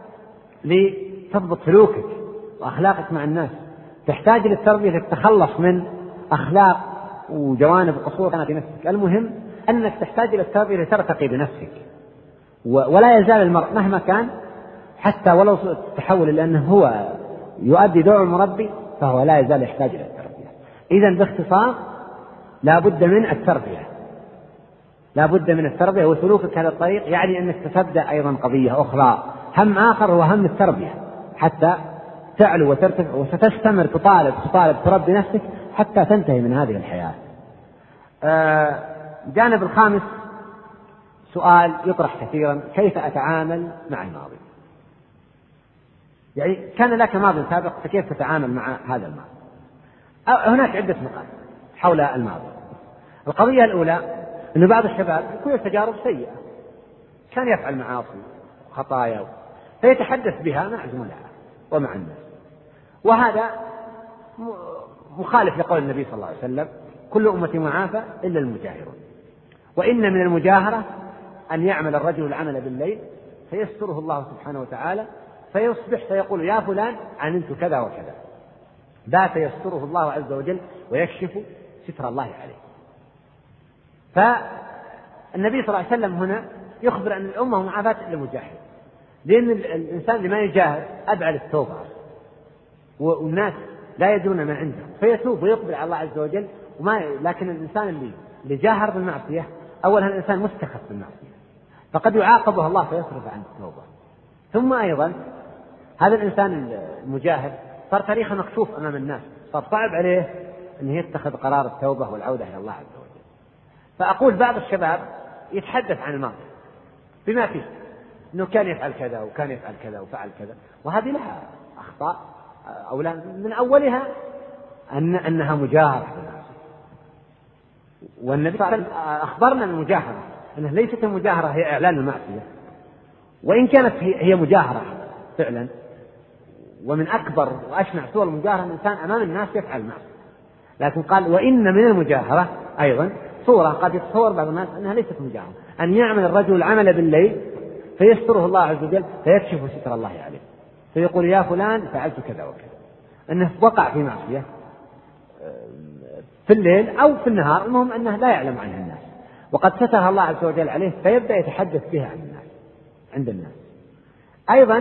لتضبط سلوكك وأخلاقك مع الناس. تحتاج للتربية للتخلص من أخلاق وجوانب قصور كانت في نفسك. المهم أنك تحتاج إلى التربية لترتقي بنفسك، ولا يزال المرء مهما كان حتى ولو تحول لأنه هو يؤدي دور المربي فهو لا يزال يحتاج إلى التربية. إذن باختصار لا بد من التربية، لا بد من التربية وسلوكك هذا الطريق، يعني أنك تبدأ أيضا قضية أخرى، هم آخر هو هم التربية حتى تعلو وترتفع وستستمر تطالب تطالب تربي نفسك حتى تنتهي من هذه الحياة. آه جانب الخامس سؤال يطرح كثيرا: كيف أتعامل مع الماضي؟ يعني كان لك ماضي سابق فكيف تتعامل مع هذا الماضي؟ هناك عدة نقاط حول الماضي. القضية الأولى أن بعض الشباب يكون تجارب سيئة، كان يفعل معاصي وخطايا فيتحدث بها مع زملائه ومع الناس، وهذا مخالف لقول النبي صلى الله عليه وسلم: كل أمتي معافى إلا المجاهرون. وإن من المجاهرة أن يعمل الرجل العمل بالليل فيستره الله سبحانه وتعالى فيصبح فيقول: يا فلان عملت كذا وكذا، بات يستره الله عز وجل ويكشف ستر الله عليه. فالنبي صلى الله عليه وسلم هنا يخبر أن الأمة معافاة إلا المجاهر، لأن الإنسان اللي ما يجاهر أبعد التوبة، والناس لا يدرون ما عنده فيتوب ويقبل على الله عز وجل. وما لكن الإنسان اللي اللي جاهر بالمعصية أولا الإنسان مستخف بالمعصية فقد يعاقبه الله فيصرف عن التوبة. ثم أيضا هذا الإنسان المجاهر صار تاريخه مكشوف أمام الناس، صار صعب عليه أن يتخذ قرار التوبة والعودة إلى الله عز وجل. فأقول بعض الشباب يتحدث عن الماضي بما فيه أنه كان يفعل كذا وكان يفعل كذا وفعل كذا، وهذه لها أخطاء أو لا، من أولها أن أنها مجاهرة، والنبي أخبرنا من المجاهرة أنها ليست المجاهرة هي إعلان المعصية، وإن كانت هي مجاهرة فعلا، ومن أكبر وأشنع صور المجاهرة الإنسان أمام الناس يفعل المعصية، لكن قال وإن من المجاهرة أيضا صورة قد يتصور بعض الناس أنها ليست مجاهرة، أن يعمل الرجل العمل بالليل فيستره الله عز وجل فيكشف ستر الله عليه، فيقول يا فلان فعلت كذا وكذا، أنه وقع في معصية في الليل أو في النهار، المهم أنه لا يعلم عنها الناس، وقد سترها الله عز وجل عليه فيبدأ يتحدث بها عن الناس عند الناس. أيضا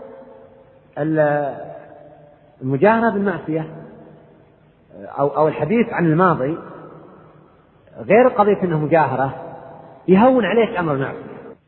المجاهرة بالمعصية أو أو الحديث عن الماضي غير قضية أنه مجاهرة يهون عليك أمر المعصية.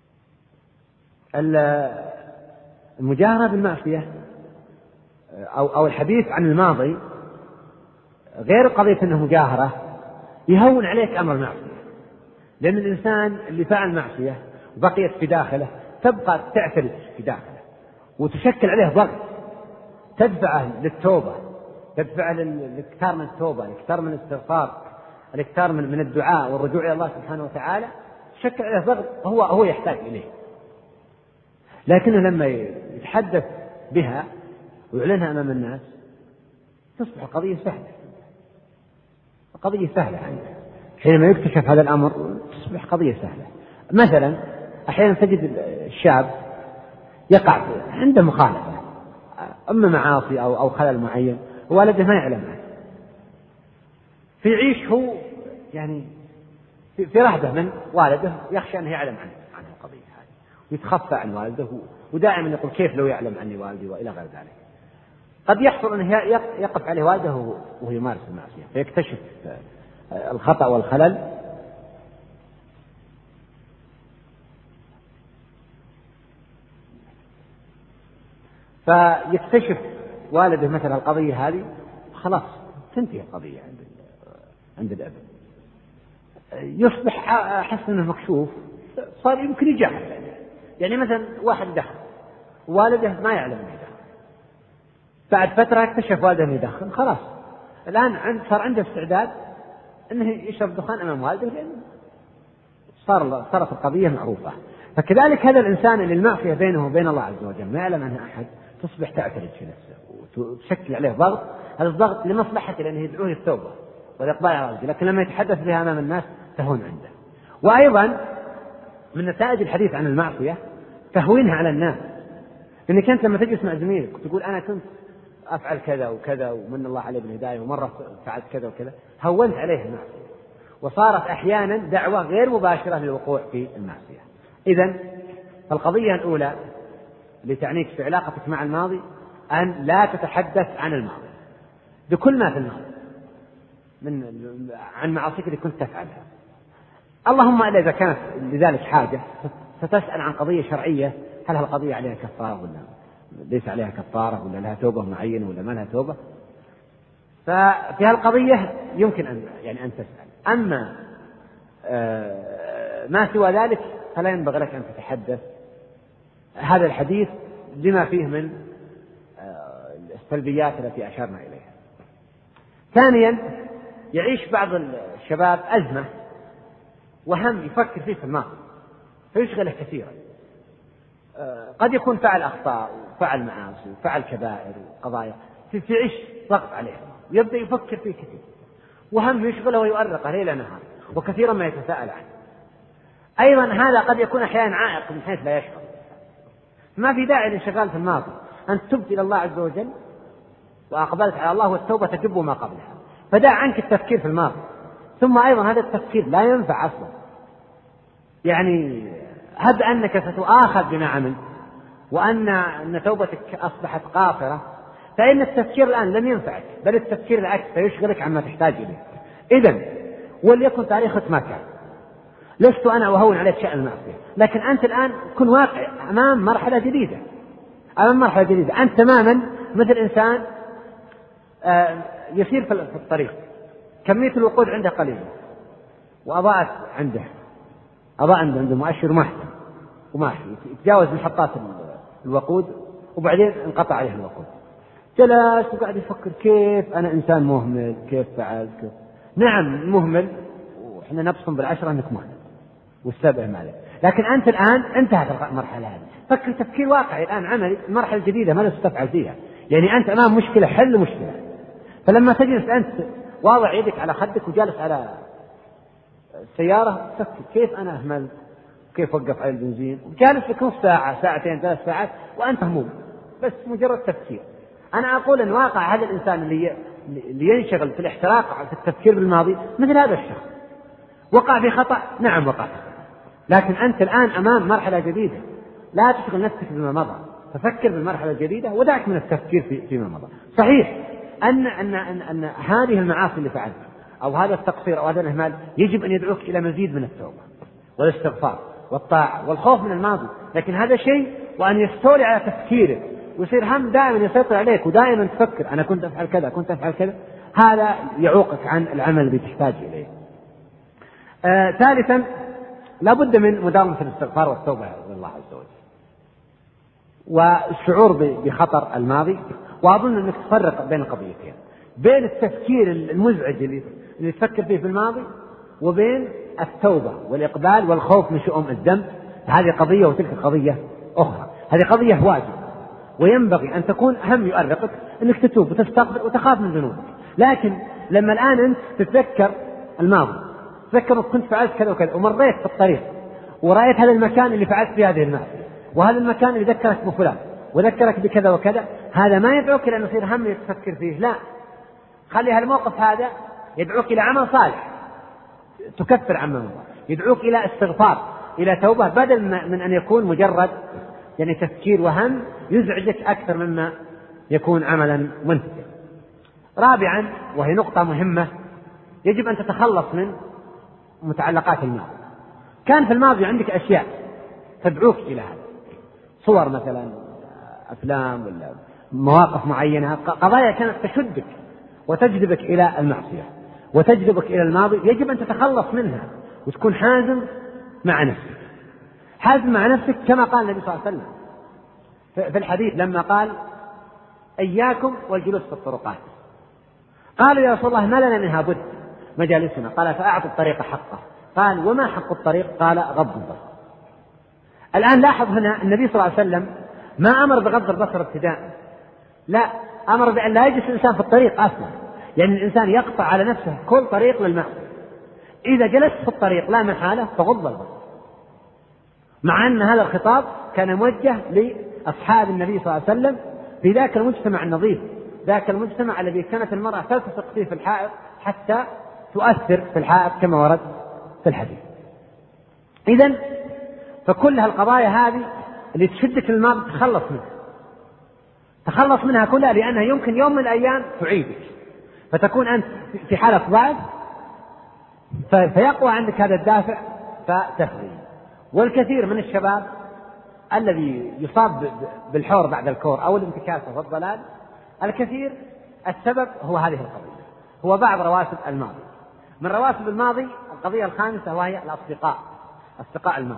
المجاهرة بالمعصية أو أو الحديث عن الماضي غير قضية أنه مجاهرة يهون عليك أمر المعصية، لأن الإنسان اللي فعل معصية وبقيت في داخله تبقى تعترف في داخله وتشكل عليه ضغط تدفعه للتوبة، تدفعه للاكثار من التوبة، الاكثار من الاستغفار، الاكثار من من الدعاء والرجوع إلى الله سبحانه وتعالى، تشكل عليه ضغط هو هو يحتاج إليه. لكنه لما يتحدث بها ويعلنها أمام الناس تصبح قضية سهلة، قضية سهلة عنده. حينما يكتشف هذا الأمر تصبح قضية سهلة. مثلا أحيانا تجد الشاب يقع عنده مخالفة أما معاصي أو أو خلل معين والده ما يعلم عنه، فيعيش هو يعني في رهبة من والده، يخشى أنه يعلم عنه عنه القضية هذه ويتخفى عن والده، ودائما يقول كيف لو يعلم عني والدي وإلى غير ذلك. قد يحصل أنه يقف عليه والده وهو يمارس المعصية فيكتشف الخطأ والخلل، فيكتشف والده مثلا القضية هذه خلاص تنتهي القضية عند عند الأب، يصبح حس أنه مكشوف، صار يمكن يجاهل. يعني مثلا واحد دخن والده ما يعلم أنه يدخن، بعد فترة اكتشف والده أنه يدخن، خلاص الآن صار عنده استعداد أنه يشرب دخان أمام والده، لأن صار صارت القضية معروفة. فكذلك هذا الإنسان اللي المعصية بينه وبين الله عز وجل ما يعلم عنها أحد تصبح تعترض في نفسه وتشكل عليه ضغط، هذا الضغط لمصلحته لأنه يدعوه التوبة والإقبال على الله، لكن لما يتحدث بها أمام الناس تهون عنده. وأيضا من نتائج الحديث عن المعصية تهوينها على الناس، لأنك أنت لما تجلس مع زميلك وتقول أنا كنت أفعل كذا وكذا ومن الله عليه بالهداية ومرة فعلت كذا وكذا، هونت عليه المعصية وصارت أحيانا دعوة غير مباشرة للوقوع في المعصية. إذن القضية الأولى اللي تعنيك في علاقتك مع الماضي أن لا تتحدث عن الماضي بكل ما في الماضي من عن معاصيك اللي كنت تفعلها، اللهم إلا إذا كانت لذلك حاجة ستسأل عن قضية شرعية، هل هالقضية عليها كفارة ولا ليس عليها كفارة، ولا لها توبة معينة ولا ما لها توبة، ففي هالقضية يمكن أن يعني أن تسأل. أما ما سوى ذلك فلا ينبغي لك أن تتحدث. هذا الحديث لما فيه من السلبيات التي أشرنا إليها. ثانيا يعيش بعض الشباب أزمة وهم يفكر فيه في الماضي فيشغله كثيرا، قد يكون فعل أخطاء وفعل معاصي وفعل كبائر وقضايا فيعيش ضغط عليه ويبدأ يفكر فيه كثير، وهم يشغله ويؤرقه ليل نهار وكثيرا ما يتساءل عنه. أيضا هذا قد يكون أحيانا عائق من حيث لا يشعر. ما في داعي للانشغال في الماضي، أنت تبت إلى الله عز وجل وأقبلت على الله والتوبة تجب ما قبلها، فدع عنك التفكير في الماضي. ثم أيضا هذا التفكير لا ينفع أصلا، يعني هب أنك ستؤاخذ بما عملت وأن أن توبتك أصبحت قاصرة، فإن التفكير الآن لم ينفعك، بل التفكير العكس سيشغلك عما تحتاج إليه. إذن وليكن تاريخك ما كان، لست أنا أهون عليك شأن المعصية، لكن أنت الآن كن واقع أمام مرحلة جديدة، أمام مرحلة جديدة. أنت تماما مثل إنسان يسير في الطريق، كمية الوقود عنده قليلة وأضاءت عنده أضاء عنده عنده مؤشر محتم وماشي يتجاوز محطات الوقود وبعدين انقطع عليه الوقود. جلس وقاعد يفكر كيف أنا إنسان مهمل، كيف فعلت كيف. نعم مهمل، وإحنا نبصم بالعشرة أنك مهمل والسبع ماله، لكن أنت الآن انتهت المرحلة هذه، فكر تفكير واقعي الآن عملي، المرحلة الجديدة ما تستفعل فيها، يعني أنت أمام مشكلة حل مشكلة. فلما تجلس أنت واضع يدك على خدك وجالس على السيارة تفكر كيف أنا أهمل، كيف وقف على البنزين، وجالس لك نص ساعة ساعتين ثلاث ساعات وأنت هموم، بس مجرد تفكير. أنا أقول أن واقع هذا الإنسان اللي اللي ينشغل في الاحتراق في التفكير بالماضي مثل هذا الشخص، وقع في خطأ، نعم وقع في خطأ، لكن أنت الآن أمام مرحلة جديدة، لا تشغل نفسك بما مضى، تفكر بالمرحلة الجديدة ودعك من التفكير في فيما مضى. صحيح أن أن أن, أن هذه المعاصي اللي فعلتها أو هذا التقصير أو هذا الإهمال يجب أن يدعوك إلى مزيد من التوبة والاستغفار والطاعة والخوف من الماضي، لكن هذا شيء، وأن يستولي على تفكيرك ويصير هم دائما يسيطر عليك ودائما تفكر أنا كنت أفعل كذا كنت أفعل كذا، هذا يعوقك عن العمل اللي تحتاج إليه. آه ثالثا لا بد من مداومة الاستغفار والتوبة إلى الله عز وجل والشعور بخطر الماضي. وأظن أنك تفرق بين قضيتين، بين التفكير المزعج اللي, اللي تفكر فيه في الماضي وبين التوبة والإقبال والخوف من شؤم الذنب. هذه قضية وتلك قضية أخرى. هذه قضية واجب وينبغي أن تكون هم يؤرقك أنك تتوب وتستغفر وتخاف من ذنوبك، لكن لما الآن أنت تتذكر الماضي، تذكر كنت فعلت كذا وكذا ومريت في الطريق ورأيت هذا المكان اللي فعلت فيه هذه المعصية وهذا المكان اللي ذكرك بفلان وذكرك بكذا وكذا، هذا ما يدعوك إلى أن يصير هم تفكر فيه، لا، خلي هالموقف هذا يدعوك إلى عمل صالح تكفر عما مضى، يدعوك إلى استغفار إلى توبة، بدل من أن يكون مجرد يعني تفكير وهم يزعجك أكثر مما يكون عملا منتجا. رابعا وهي نقطة مهمة، يجب أن تتخلص من متعلقات الماضي. كان في الماضي عندك أشياء تدعوك إلى هذا، صور مثلا، أفلام ولا مواقف معينة، قضايا كانت تشدك وتجذبك إلى المعصية وتجذبك إلى الماضي، يجب أن تتخلص منها وتكون حازم مع نفسك. حازم مع نفسك كما قال النبي صلى الله عليه وسلم في الحديث لما قال إياكم والجلوس في الطرقات، قالوا يا رسول الله ما لنا منها بد مجالسنا، قال فأعطوا الطريق حقه، قال وما حق الطريق؟ قال غض البصر. الآن لاحظ هنا النبي صلى الله عليه وسلم ما أمر بغض البصر ابتداء، لا، أمر بأن لا يجلس الإنسان في الطريق أصلا، يعني الإنسان يقطع على نفسه كل طريق للمعصية. إذا جلست في الطريق لا محالة فغض البصر، مع أن هذا الخطاب كان موجه لأصحاب النبي صلى الله عليه وسلم في ذاك المجتمع النظيف، ذاك المجتمع الذي كانت المرأة تلتصق فيه في الحائط حتى تؤثر في الحائط كما ورد في الحديث. إذن فكل هالقضايا هذه اللي تشدك الماضي تخلص منها، تخلص منها كلها، لأنها يمكن يوم من الأيام تعيدك، فتكون أنت في حالة ضعف فيقوى عندك هذا الدافع فتفضي. والكثير من الشباب الذي يصاب بالحور بعد الكور أو الانتكاسة والضلال، الكثير السبب هو هذه القضية، هو بعض رواسب الماضي. من رواسب الماضي القضية الخامسة وهي الأصدقاء، أصدقاء الماضي.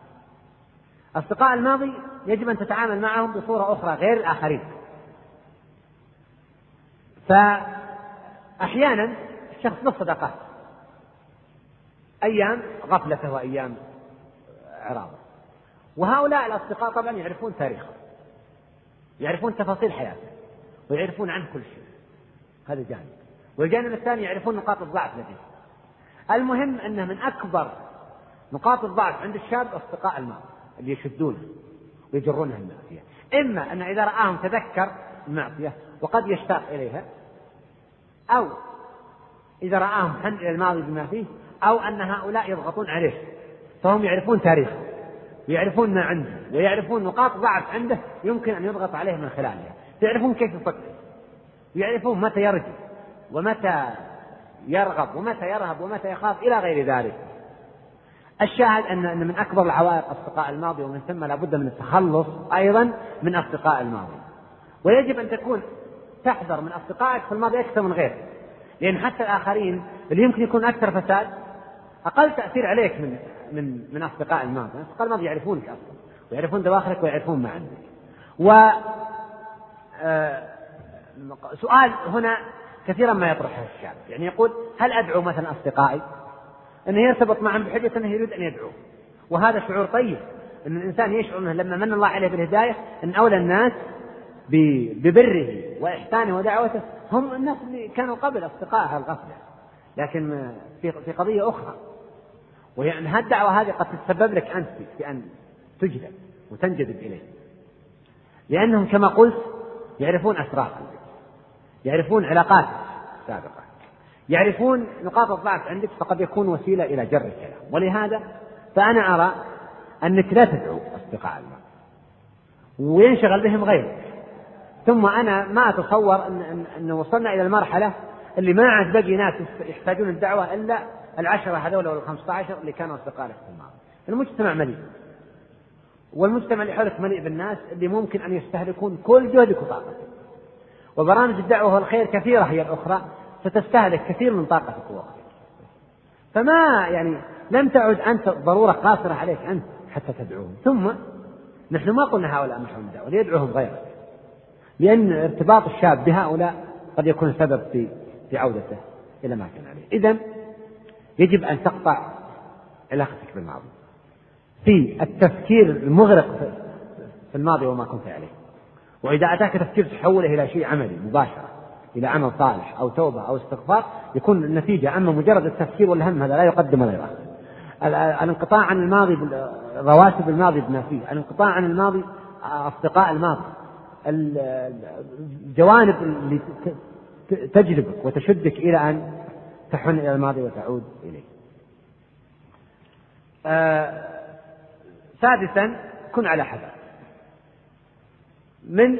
أصدقاء الماضي يجب أن تتعامل معهم بصورة أخرى غير الآخرين. فأحيانا الشخص له صداقات أيام غفلته وأيام عراضه، وهؤلاء الأصدقاء طبعا يعرفون تاريخه، يعرفون تفاصيل حياته ويعرفون عنه كل شيء، هذا جانب. والجانب الثاني يعرفون نقاط الضعف لديه. المهم أنه من أكبر نقاط الضعف عند الشاب أصدقاء الماضي اللي يشدونه ويجرونه المعصية، إما أن إذا رآهم تذكر المعصية وقد يشتاق إليها، أو إذا رآهم حن إلى الماضي بما فيه، أو أن هؤلاء يضغطون عليه فهم يعرفون تاريخه ويعرفون ما عنده ويعرفون نقاط ضعف عنده يمكن أن يضغط عليه من خلالها، يعرفون كيف يفكر، يعرفون متى يرجع ومتى يرغب ومتى يرهب ومتى يخاف إلى غير ذلك. الشاهد أن من أكبر العوائق أصدقاء الماضي، ومن ثم لا بد من التخلص أيضا من أصدقاء الماضي. ويجب أن تكون تحذر من أصدقائك في الماضي أكثر من غيرك، لأن حتى الآخرين اللي يمكن يكون أكثر فساد أقل تأثير عليك من من من أصدقاء الماضي. أصدقاء الماضي يعرفونك أصلا ويعرفون دواخلك ويعرفون ما عندك. وسؤال هنا كثيرا ما يطرحه الشاب، يعني يقول هل أدعو مثلا أصدقائي؟ أنه يرتبط معهم بحجة أنه يريد أن يدعو، وهذا شعور طيب أن الإنسان يشعر أنه لما من الله عليه بالهداية أن أولى الناس ببره وإحسانه ودعوته هم الناس اللي كانوا قبل أصدقاء الغفلة. لكن في قضية أخرى، وهي أن هالدعوة هذه قد تتسبب لك أنت في أن تجذب وتنجذب إليه، لأنهم كما قلت يعرفون أسرار قلبك، يعرفون علاقاتك السابقة، يعرفون نقاط الضعف عندك، فقد يكون وسيلة إلى جر الكلام. ولهذا فأنا أرى أنك لا تدعو أصدقاء الماء وينشغل بهم غيرك. ثم أنا ما أتصور أن, أن وصلنا إلى المرحلة اللي ما عاد بقي ناس يحتاجون الدعوة إلا العشرة هذول ولا الخمسة عشر اللي كانوا أصدقاء في الماضي. المجتمع مليء، والمجتمع اللي حولك مليء بالناس اللي ممكن أن يستهلكون كل جهدك وطاقتك. وبرامج الدعوة والخير كثيرة هي الأخرى ستستهلك كثير من طاقتك ووقتك، فما يعني لم تعد أنت ضرورة قاصرة عليك أنت حتى تدعوهم. ثم نحن ما قلنا هؤلاء محو الدعوة ليدعوهم غيرك، لأن ارتباط الشاب بهؤلاء قد يكون سبب في في عودته إلى ما كان عليه. إذن يجب أن تقطع علاقتك بالماضي في التفكير المغرق في الماضي وما كنت عليه، وإذا أتاك تفكير تحوله إلى شيء عملي مباشرة، إلى عمل صالح أو توبة أو استغفار، يكون النتيجة. أما مجرد التفكير والهم هذا لا يقدم ولا يؤخر. الانقطاع عن الماضي، رواسب الماضي بما فيه، الانقطاع عن الماضي، أصدقاء الماضي، الجوانب اللي تجذبك وتشدك إلى أن تحن إلى الماضي وتعود إليه. آه سادسا، كن على حذر من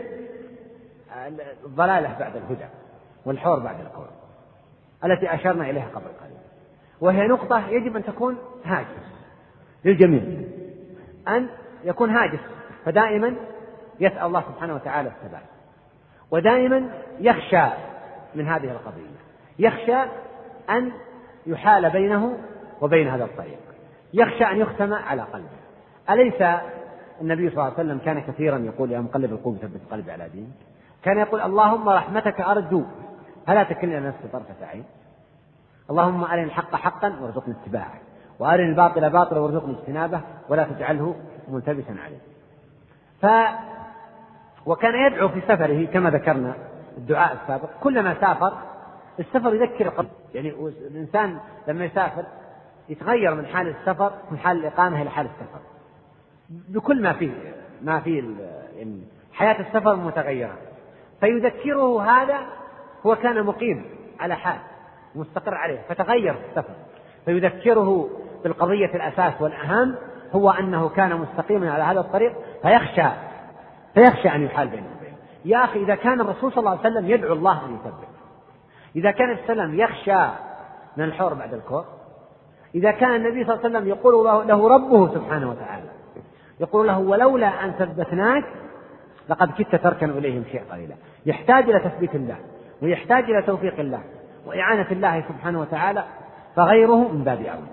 الضلالة بعد الهدى والحور بعد القول التي أشرنا إليها قبل قليل، وهي نقطة يجب أن تكون هاجس للجميع، أن يكون هاجس، فدائما يسأل الله سبحانه وتعالى الثبات، ودائما يخشى من هذه القضية، يخشى أن يحال بينه وبين هذا الطريق، يخشى أن يختم على قلبه. أليس النبي صلى الله عليه وسلم كان كثيرا يقول يا مقلب القلوب ثبت قلبي على دينك؟ كان يقول اللهم رحمتك أرجو فلا تكلني إلى نفسي طرفة عين، اللهم أرني الحق حقا وارزقني اتباعه، وأرني الباطل باطلا وارزقني اجتنابه، ولا تجعله ملتبسا عليه. ف وكان يدعو في سفره كما ذكرنا الدعاء السابق، كلما سافر السفر يذكر القلب، يعني الإنسان لما يسافر يتغير من حال السفر من حال الإقامة إلى حال السفر بكل ما فيه ما فيه يعني حياة السفر متغيرة، فيذكره هذا هو كان مقيم على حال مستقر عليه فتغير في السفر، فيذكره بالقضية الأساس والأهم هو أنه كان مستقيما على هذا الطريق، فيخشى فيخشى أن يحال بينه وبينه. يا أخي إذا كان الرسول صلى الله عليه وسلم يدعو الله أن يثبت، إذا كان السلام يخشى من الحور بعد الكور، إذا كان النبي صلى الله عليه وسلم يقول له ربه سبحانه وتعالى يقول له ولولا أن ثبتناك لقد كدت تركن إليهم شيء قليلا، يحتاج إلى تثبيت الله ويحتاج إلى توفيق الله وإعانة الله سبحانه وتعالى، فغيره من باب أولى.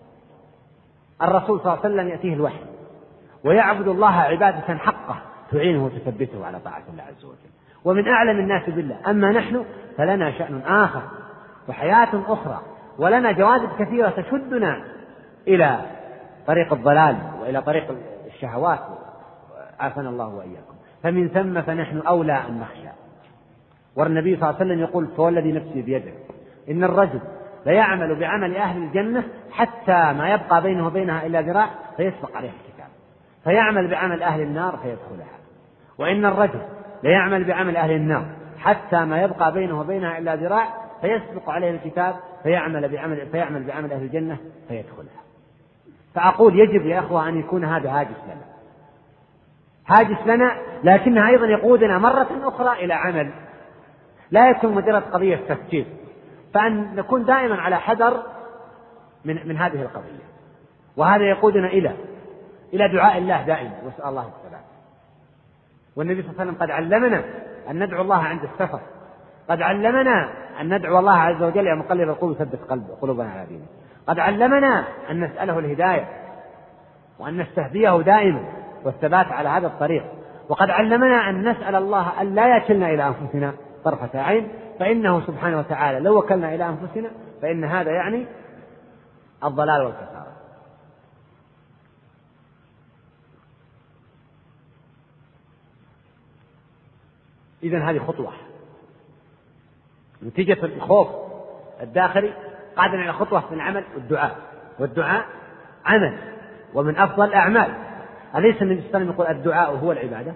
الرسول صلى الله عليه وسلم يأتيه الوحي ويعبد الله عبادة حقه تعينه وتثبته على طاعة الله عز وجل، ومن أعلم الناس بالله. أما نحن فلنا شأن آخر وحياة أخرى، ولنا جوانب كثيرة تشدنا إلى طريق الضلال وإلى طريق الشهوات، عافانا الله وإياكم. فمن ثم فنحن أولى أن نخشى. والنبي صلى الله عليه وسلم يقول فوالذي نفسي بيده إن الرجل ليعمل بعمل أهل الجنة حتى ما يبقى بينه وبينها إلا ذراع فيسبق عليه الكتاب، فيعمل بعمل أهل النار فيدخلها. وإن الرجل ليعمل بعمل أهل النار حتى ما يبقى بينه وبينها إلا ذراع فيسبق عليه الكتاب فيعمل بعمل فيعمل بعمل أهل الجنة فيدخلها. فأقول يجب يا أخوة أن يكون هذا هاجس لنا، هاجس لنا، لكنها أيضا يقودنا مرة أخرى إلى عمل، لا يكون مجرد قضية تفكير، فأن نكون دائما على حذر من من هذه القضية. وهذا يقودنا إلى إلى دعاء الله دائما وسأل الله الثبات. والنبي صلى الله عليه وسلم قد علمنا أن ندعو الله عند السفر، قد علمنا أن ندعو الله عز وجل يا مقلب القلوب ثبت قلب قلوبنا على دينه، قد علمنا أن نسأله الهداية وأن نستهديه دائما والثبات على هذا الطريق. وقد علمنا أن نسأل الله أن لا يكلنا إلى أنفسنا طرفة عين، فإنه سبحانه وتعالى لو وكلنا إلى أنفسنا فإن هذا يعني الضلال والخسارة. إذن هذه خطوة نتيجة الخوف الداخلي قادنا إلى خطوة في العمل والدعاء، والدعاء عمل ومن أفضل الأعمال. أليس النبي صلى الله عليه وسلم يقول الدعاء هو العبادة؟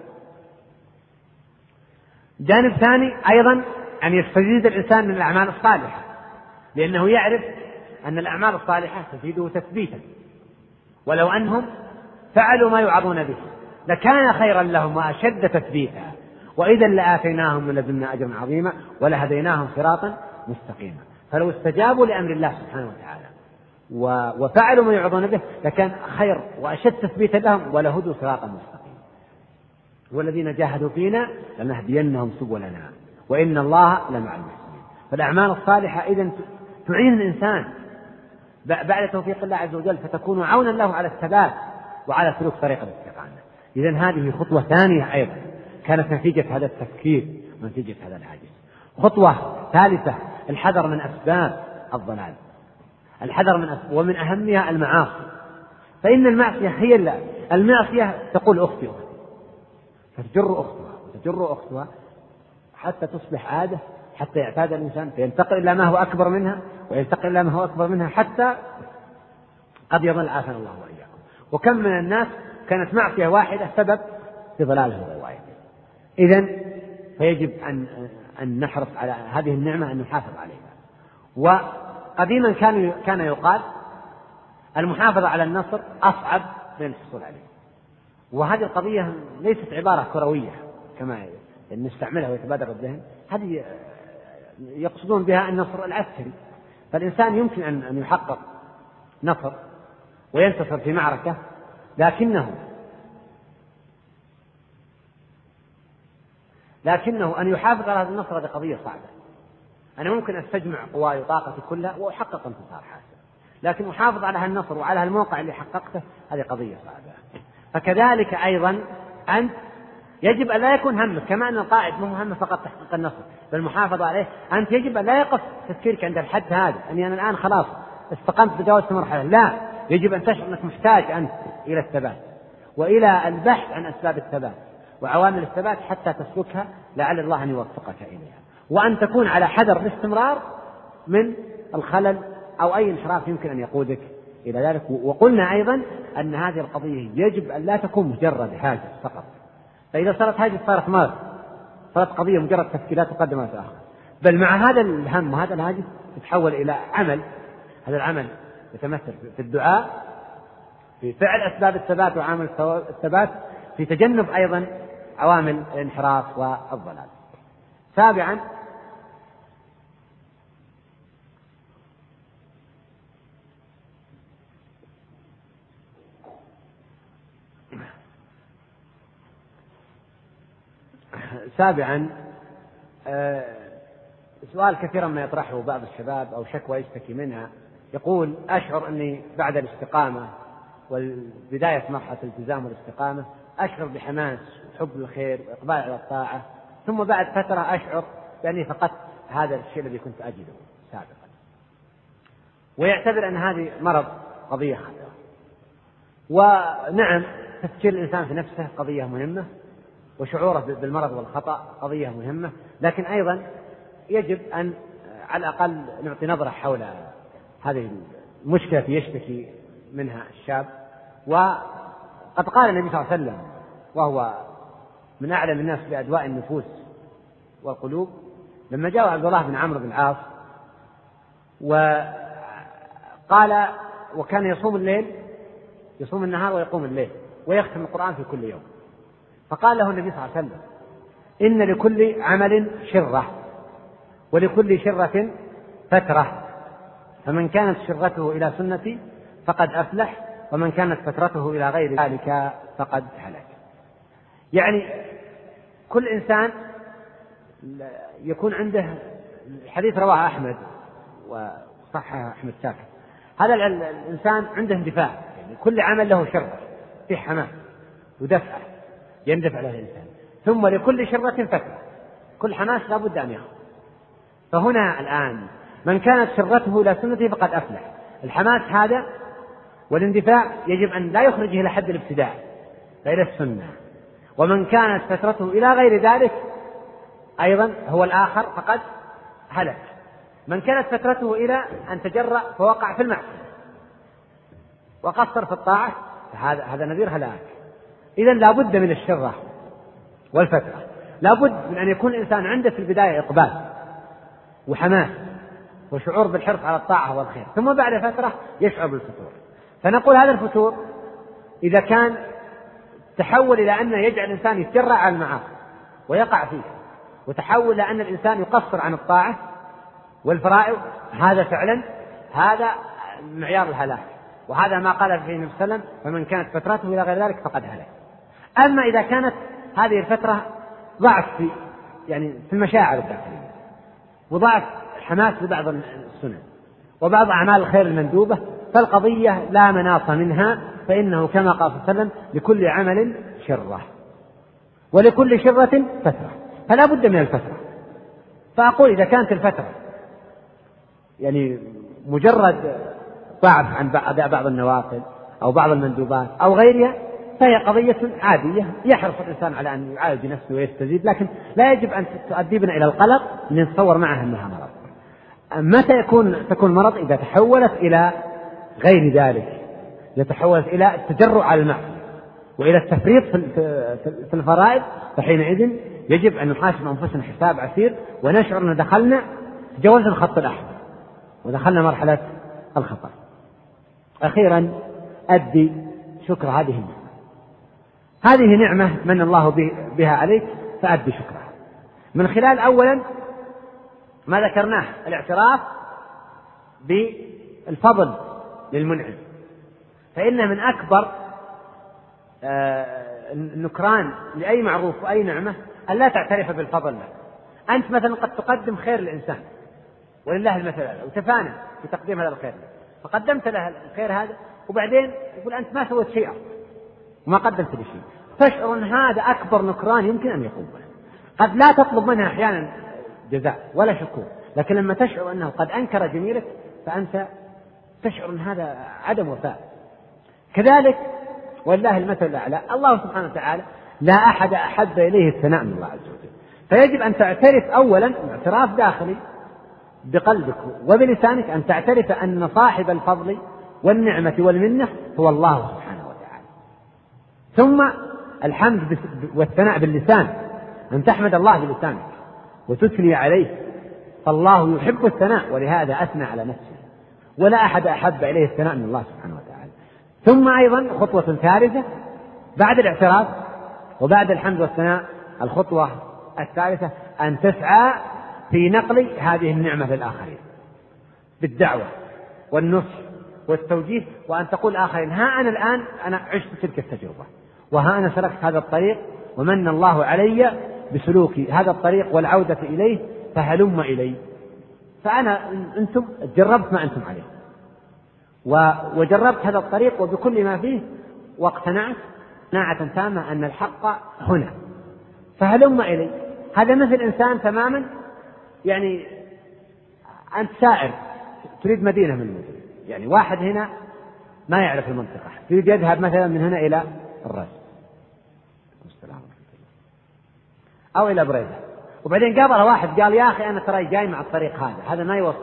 جانب ثاني أيضا أن يستزيد الإنسان من الأعمال الصالحة، لأنه يعرف أن الأعمال الصالحة تزيده تثبيتا، ولو أنهم فعلوا ما يوعظون به لكان خيرا لهم وأشد تثبيتا، وإذا لآتيناهم من لدنا أجرا عظيما ولهديناهم صراطا مستقيما. فلو استجابوا لأمر الله سبحانه وتعالى وفعلوا ما يوعظون به لكان خير وأشد تثبيتا لهم ولهدوا صراطا مستقيما. والذين جاهدوا فينا لنهدينهم سبلنا وإن الله لمع المحسنين. فالأعمال الصالحة إذن تعين الإنسان بعد توفيق الله عز وجل، فتكون عونا له على الثبات وعلى سلوك طريق الاستقامة. إذن هذه خطوة ثانية أيضا كانت نتيجة هذا التفكير ونتيجة هذا العجز. خطوة ثالثة الحذر من أسباب الضلال، الحذر من أسباب ومن أهمها المعاصي. فإن المعصية هي المعصية تقول أختي أختي فتجر أختها وتجر أختها حتى تصبح عادة، حتى يعتاد الإنسان فينتقل إلى ما هو أكبر منها وينتقل إلى ما هو أكبر منها حتى قد يضل عافانا الله وإياكم. وكم من الناس كانت معصية واحدة سبب في ضلاله وغوايته. إذن فيجب أن أن نحرص على هذه النعمة أن نحافظ عليها. وقديما كان كان يقال المحافظة على النصر أصعب من الحصول عليه، وهذه القضية ليست عبارة كروية كما نستعملها ويتبادر الذهن، هذه يقصدون بها النصر العسكري. فالإنسان يمكن أن يحقق نصر وينتصر في معركة، لكنه لكنه أن يحافظ على هذا النصر هذه قضية صعبة. أنا ممكن أستجمع قواي وطاقتي كلها وأحقق انتصار حاسم، لكن أحافظ على هالنصر وعلى هالموقع اللي حققته هذه قضية صعبة. فكذلك أيضا أنت يجب أن لا يكون همك كما أن القائد مو مهم فقط تحقيق النصر بالمحافظة عليه، أنت يجب أن لا يقف تفكيرك عند الحد هذا أني أنا الآن خلاص استقمت تجاوزت مرحلة، لا، يجب أن تشعر أنك محتاج أنت إلى الثبات وإلى البحث عن أسباب الثبات وعوامل الثبات حتى تسلكها لعل الله أن يوفقك إليها، وأن تكون على حذر باستمرار من الخلل أو أي انحراف يمكن أن يقودك إلى ذلك. وقلنا أيضا أن هذه القضية يجب أن لا تكون مجرد هاجس فقط، فإذا صارت هاجس صارت مرض، صارت قضية مجرد تفكير لا تقدم ولا تأخر، بل مع هذا الهم وهذا الهاجس تتحول إلى عمل. هذا العمل يتمثل في الدعاء، في فعل أسباب الثبات وعامل الثبات، في تجنب أيضا عوامل الانحراف والضلال. سابعا سابعا سؤال كثيرا ما يطرحه بعض الشباب أو شكوى يشتكي منها، يقول أشعر أني بعد الاستقامة والبداية مرحلة الالتزام والاستقامة أشعر بحماس وحب الخير وإقبال على الطاعة، ثم بعد فترة أشعر بأني فقدت هذا الشيء الذي كنت أجده سابقا، ويعتبر أن هذه مرض قضية خطيرة. ونعم تفكير الإنسان في نفسه قضية مهمة، وشعوره بالمرض والخطأ قضية مهمة، لكن أيضا يجب أن على الأقل نعطي نظرة حول هذه المشكلة يشتكي منها الشاب. وقد قال النبي صلى الله عليه وسلم وهو من أعلم الناس بأدواء النفوس والقلوب، لما جاء عبد الله بن عمرو بن العاص وقال وكان يصوم الليل يصوم النهار ويقوم الليل ويختم القرآن في كل يوم، فقال له النبي صلى الله عليه وسلم إن لكل عمل شرة ولكل شرة فترة، فمن كانت شرته إلى سنتي فقد أفلح ومن كانت فترته إلى غير ذلك فقد هلك. يعني كل إنسان يكون عنده الحديث رواه أحمد وصححه أحمد ساكت، هذا الإنسان عنده اندفاع، يعني كل عمل له شرة في حماس، ودفعة يندفع له الإنسان. ثم لكل شرة فترة، كل حماس لا بد أن يأخذ. فهنا الآن من كانت شرته إلى سنته فقد أفلح. الحماس هذا والاندفاع يجب أن لا يخرجه إلى حد الابتداع إلى السنة. ومن كانت فترته إلى غير ذلك أيضا هو الآخر فقد هلك. من كانت فترته إلى أن تجرأ فوقع في المعصية وقصر في الطاعة هذا هذا نذير هلاك. إذن لا بد من الشرة والفترة، لا بد من أن يكون الإنسان عنده في البداية إقبال وحماس وشعور بالحرص على الطاعة والخير، ثم بعد فترة يشعر بالفتور. فنقول هذا الفتور إذا كان تحول إلى أن يجعل الإنسان يتجرأ على المعاصي ويقع فيه، وتحول إلى أن الإنسان يقصر عن الطاعة والفرائض، هذا فعلا هذا معيار الهلاك، وهذا ما قال فيه النبي صلى الله عليه وسلم: فمن كانت فترته إلى غير ذلك فقد هلك. أما إذا كانت هذه الفترة ضعف في يعني في المشاعر الداخلية، وضعف حماس لبعض السنن وبعض أعمال الخير المندوبة، فالقضية لا مناص منها، فإنه كما قال صلى الله عليه وسلم: لكل عمل شرة ولكل شرة فترة، فلا بد من الفترة. فأقول إذا كانت الفترة يعني مجرد ضعف عن بعض النوافل أو بعض المندوبات أو غيرها، فهي قضية عادية يحرص الإنسان على أن يعالج نفسه ويستزيد، لكن لا يجب أن تؤدي بنا إلى القلق لنتصور معها أنها مرض. متى يكون تكون مرض؟ إذا تحولت إلى غير ذلك، إذا تحولت إلى التجرؤ على المعصية وإلى التفريط في الفرائض، فحينئذ يجب أن نحاسب أنفسنا حساب عسير ونشعر أن دخلنا جوزنا الخط الأحمر ودخلنا مرحلة الخطر. أخيرا أدي شكر هذه النعمة، هذه نعمة من الله بها عليك، فأدي شكرها من خلال أولا ما ذكرناه: الاعتراف بالفضل للمنعم، فإن من أكبر النكران لأي معروف وأي نعمة أن لا تعترف بالفضل له. أنت مثلا قد تقدم خير للإنسان ولله المثل الأعلى وتفانى في تقديم هذا الخير، فقدمت له الخير هذا وبعدين يقول أنت ما سويت شيء وما قدمت لي شيء، تشعر أن هذا أكبر نكران يمكن أن يقوم به. قد لا تطلب منها أحيانا جزاء ولا شكور، لكن لما تشعر أنه قد أنكر جميلك فأنت تشعر أن هذا عدم وفاء. كذلك والله المثل الأعلى، الله سبحانه وتعالى لا أحد أحب إليه الثناء من الله عز وجل، فيجب أن تعترف أولا اعتراف داخلي بقلبك وبلسانك، أن تعترف أن صاحب الفضل والنعمة والمنة هو الله سبحانه وتعالى. ثم الحمد والثناء باللسان، أن تحمد الله بلسانك وتثني عليه، فالله يحب الثناء ولهذا أثنى على نفسه، ولا أحد أحب إليه الثناء من الله سبحانه وتعالى. ثم أيضا خطوة ثالثة بعد الاعتراف وبعد الحمد والثناء، الخطوة الثالثة أن تسعى في نقل هذه النعمة للآخرين بالدعوة والنصح والتوجيه، وأن تقول الآخرين: ها أنا الآن أنا عشت تلك التجربة، وها أنا سلكت هذا الطريق ومن الله علي بسلوك هذا الطريق والعودة إليه، فهلم إلي. فأنا أنتم جربت ما أنتم عليه وجربت هذا الطريق وبكل ما فيه واقتنعت قناعة تامة أن الحق هنا، فهلم إلي. هذا مثل إنسان تماما يعني أنت سائر تريد مدينة من المدن، يعني واحد هنا ما يعرف المنطقة، يريد يذهب مثلا من هنا إلى الرأس أو إلى بريدة، وبعدين قابل واحد قال: يا أخي أنا ترى جاي مع الطريق هذا، هذا ما يوصل،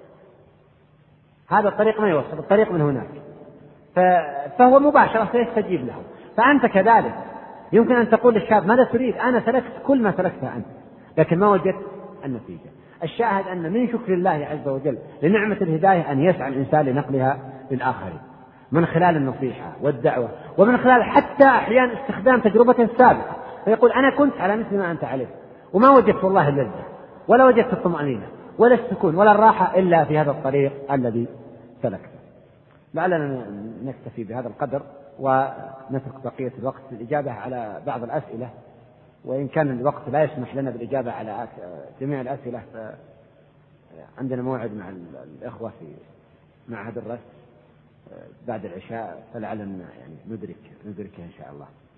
هذا الطريق ما يوصل، الطريق من هناك، فهو مباشرة سيستجيب له. فأنت كذلك يمكن أن تقول للشاب: ماذا تريد؟ أنا سلكت كل ما سلكتها أنت، لكن ما وجدت النتيجة. الشاهد أن من شكر الله عز وجل لنعمة الهداية أن يسعى الإنسان لنقلها للآخرين من خلال النصيحة والدعوة، ومن خلال حتى أحيانا استخدام تجربته السابقة، فيقول: أنا كنت على مثل ما أنت عليه وما وجدت والله اللذة ولا وجدت الطمأنينة ولا السكون ولا الراحة إلا في هذا الطريق الذي سلكته. لعلنا نكتفي بهذا القدر ونترك بقية الوقت للإجابة على بعض الأسئلة، وإن كان الوقت لا يسمح لنا بالإجابة على جميع الأسئلة عندنا موعد مع الإخوة في معهد الرس بعد العشاء، فلعلنا يعني ندرك ندركه إن شاء الله.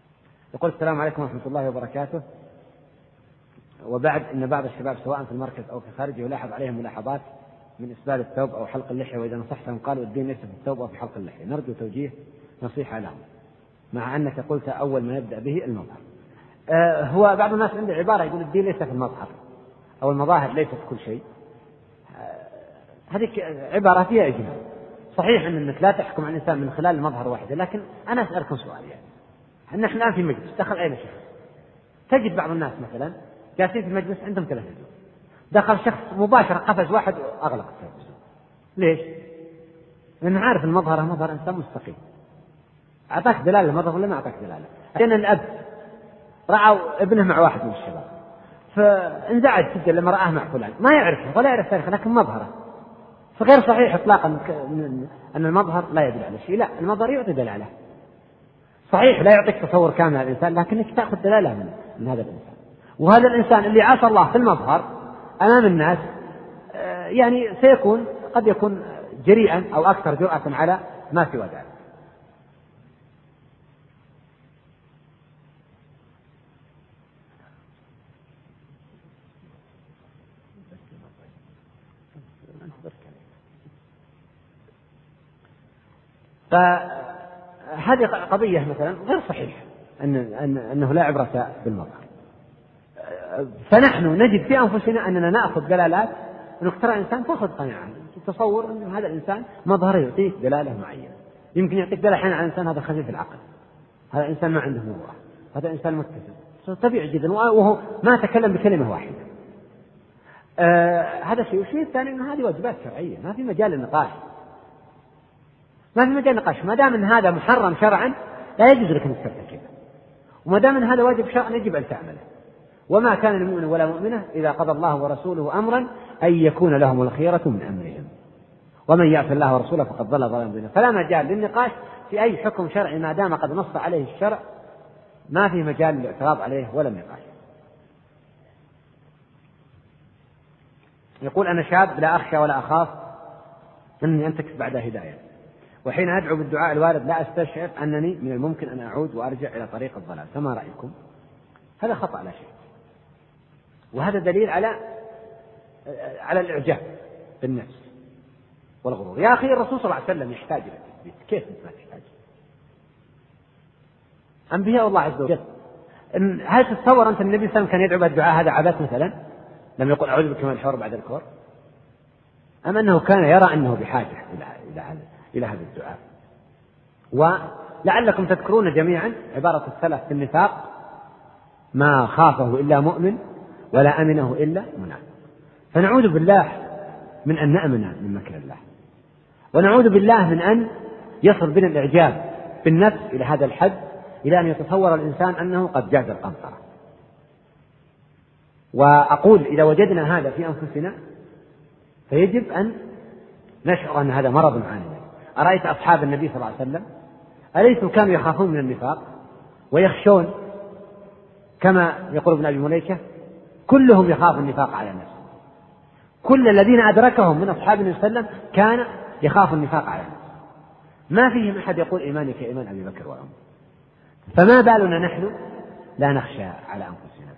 يقول السلام عليكم ورحمة الله وبركاته، وبعد إن بعض الشباب سواء في المركز أو في خارجه يلاحظ عليهم ملاحظات من إسبال الثوب أو حلق اللحية، وإذا نصحتهم قالوا الدين ليس في الثوب أو في حلق اللحية، نرجو توجيه نصيحة لهم مع أنك قلت أول ما يبدأ به المظهر. آه هو بعض الناس عنده عبارة يقول الدين ليس في المظهر أو المظاهر ليست كل شيء. آه هذه عبارة فيها إجمال. صحيح أن أنك لا تحكم على الإنسان من خلال المظهر واحدة، لكن أنا أسألكم سؤال، يعني نحن الآن في مجلس دخل أي شخص، تجد بعض الناس مثلا جالسين في المجلس عندهم تلفزيون، دخل شخص مباشرة قفز واحد وأغلق التلفزيون. ليش؟ لأنه عارف المظهر مظهر إنسان مستقيم. أعطاك دلالة المظهر ولا ما أعطاك دلالة؟ لأن الأب رأوا ابنه مع واحد من الشباب فانزعج جدا لما رآه مع فلان، ما يعرفه ولا يعرف تاريخه لكن مظهره، فغير صحيح إطلاقا أن المظهر لا يدل على شيء. لا، المظهر يعطي دلالة. صحيح لا يعطيك تصور كامل عن الإنسان، لكنك تأخذ دلالة من, من هذا الإنسان. وهذا الإنسان اللي عصى الله في المظهر أمام الناس يعني سيكون قد يكون جريئا أو أكثر جرأة على ما سوى ذلك. فهذه قضية مثلا غير صحيح أن أن أنه لا عبرة بالمظهر. فنحن نجد في أنفسنا أننا نأخذ دلالات، أنك ترى إنسان تأخذ قناعة تصور أن هذا الإنسان مظهره يعطيك دلالة معينة. يمكن يعطيك دلالة حين على الإنسان هذا خفيف العقل، هذا إنسان ما عنده مروءة، هذا إنسان متزن، طبيعي جدا، وهو ما تكلم بكلمة واحدة. آه هذا شيء. والشيء الثاني أن هذه واجبات شرعية، ما في مجال للنقاش، ما في مجال نقاش. ما دام ان هذا محرم شرعا لا يجوز لك ان ترتكبه، وما دام ان هذا واجب شرعا يجب ان تعمله. وما كان المؤمن ولا مؤمنة إذا قضى الله ورسوله أمرا أن يكون لهم الخيرة من أمرهم ومن يعص الله ورسوله فقد ضل ضلالا مبينا. فلا مجال للنقاش في أي حكم شرعي ما دام قد نص عليه الشرع، ما في مجال للاعتراض عليه ولا النقاش. يقول أنا شاب لا أخشى ولا أخاف أني أنتكس بعد هداية، وحين أدعو بالدعاء الوارد لا أستشعر أنني من الممكن أن أعود وأرجع إلى طريق الضلال، فما رأيكم؟ هذا خطأ لا شيء، وهذا دليل على على الإعجاب بالنفس والغرور. يا أخي الرسول صلى الله عليه وسلم يحتاج إلى التثبيت، كيف أنت ما تحتاج؟ أنبياء الله عز وجل. هل تتصور أنت النبي صلى الله عليه وسلم كان يدعو بالدعاء هذا عبث مثلا؟ لم يقل أعوذ بك من الحور بعد الكور؟ أم أنه كان يرى أنه بحاجة إلى إلى هذا إلى هذا الدعاء؟ ولعلكم تذكرون جميعا عبارة السلف في النفاق: ما خافه إلا مؤمن ولا أمنه إلا منافق. فنعوذ بالله من أن نأمن من مكر الله، ونعوذ بالله من أن يصل بنا الإعجاب بالنفس إلى هذا الحد، إلى أن يتصور الإنسان أنه قد جاز القنطرة. وأقول إذا وجدنا هذا في أنفسنا فيجب أن نشعر أن هذا مرض معنا. أرأيت أصحاب النبي صلى الله عليه وسلم أليسوا كانوا يخافون من النفاق ويخشون كما يقول ابن أبي مليكة كلهم يخاف النفاق على نفسه. كل الذين أدركهم من أصحاب النبي صلى الله عليه وسلم كان يخاف النفاق على نفسه، ما فيهم أحد يقول إيماني كإيمان أبي بكر وعمر. فما بالنا نحن لا نخشى على أنفسنا.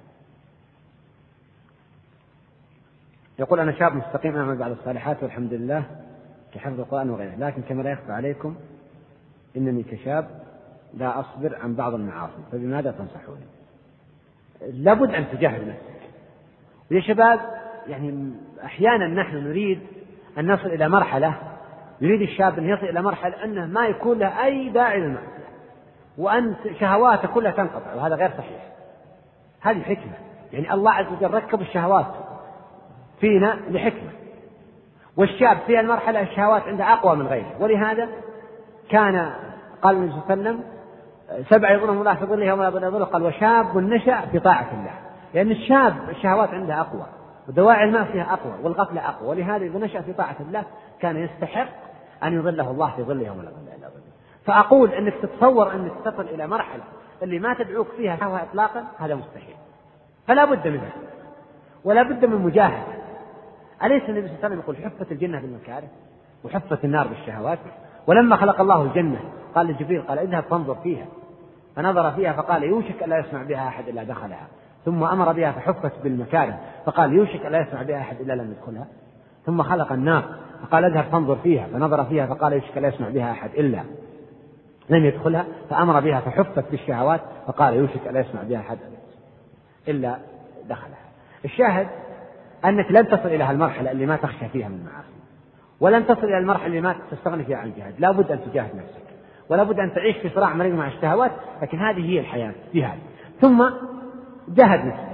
يقول أنا شاب مستقيم أعمل بعض الصالحات والحمد لله كحفظ القرآن وغيره، لكن كما لا يخفى عليكم إنني كشاب لا أصبر عن بعض المعاصي، فبماذا تنصحوني؟ لابد أن تجاهد نفسك. يا شباب يعني أحيانا نحن نريد أن نصل إلى مرحلة، يريد الشاب أن يصل إلى مرحلة أنه ما يكون له أي داعي للمعصية وأن شهواته كلها تنقطع، وهذا غير صحيح. هذه حكمة، يعني الله عز وجل ركب الشهوات فينا لحكمة، والشاب في المرحلة الشهوات عنده أقوى من غيره، ولهذا كان قال النبي صلى الله عليه وسلم سبع يظنهم الله في ظله يوم لا ظل ظله، قال وشاب نشأ في طاعة الله. لأن الشاب الشهوات عنده أقوى ودواعي المعصية أقوى والغفلة أقوى، ولهذا إذا نشأ في طاعة الله كان يستحق أن يظله الله في ظله يوم لا ظل إلا ظله. فأقول أنك تتصور أنك تصل إلى مرحلة اللي ما تدعوك فيها شهوة إطلاقا، هذا مستحيل، فلا بد منها ولا بد من مجاهدة. أليس النبي صلى الله عليه وسلم يقول حفت الجنة بالمكاره وحفت النار بالشهوات؟ ولما خلق الله الجنة قال لجبريل قال اذهب فانظر فيها، فنظر فيها فقال يوشك ألا يسمع بها أحد إلا دخلها، ثم أمر بها فحفت بالمكاره فقال يوشك ألا يسمع بها أحد إلا لم يدخلها، ثم خلق النار فقال اذهب فانظر فيها، فنظر فيها فقال يوشك ألا يسمع بها أحد إلا لم يدخلها، فأمر بها فحفت بالشهوات فقال يوشك ألا يسمع بها أحد إلا دخلها. الشاهد أنك لن تصل إلى المرحلة اللي ما تخشى فيها من المعاصي، ولن تصل إلى المرحلة اللي ما تستغني فيها عن الجهاد. لا بد أن تجاهد نفسك، ولا بد أن تعيش في صراع مريض مع الشهوات، لكن هذه هي الحياة جهاد. ثم جاهد نفسك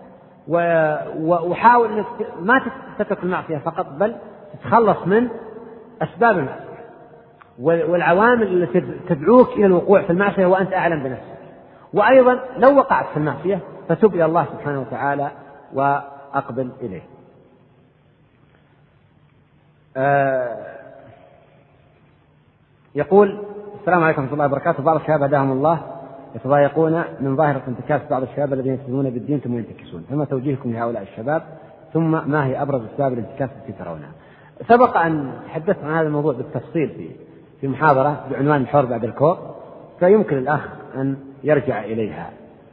وحاول أنك ما تترك المعصية فقط، بل تتخلص من أسباب المعصية والعوامل التي تدعوك إلى الوقوع في المعصية وأنت أعلم بنفسك. وأيضا لو وقعت في المعصية فتب إلى الله سبحانه وتعالى وأقبل إليه. آه يقول السلام عليكم ورحمة الله وبركاته. بعض الشباب هداهم الله يتضايقون من ظاهرة انتكاس بعض الشباب الذين يلتزمون بالدين ثم ينتكسون، فما توجيهكم لهؤلاء الشباب؟ ثم ما هي أبرز أسباب الانتكاس التي ترونها؟ سبق أن تحدثنا عن هذا الموضوع بالتفصيل في في محاضرة بعنوان الحوار بعد الكور، فيمكن الأخ أن يرجع إليها.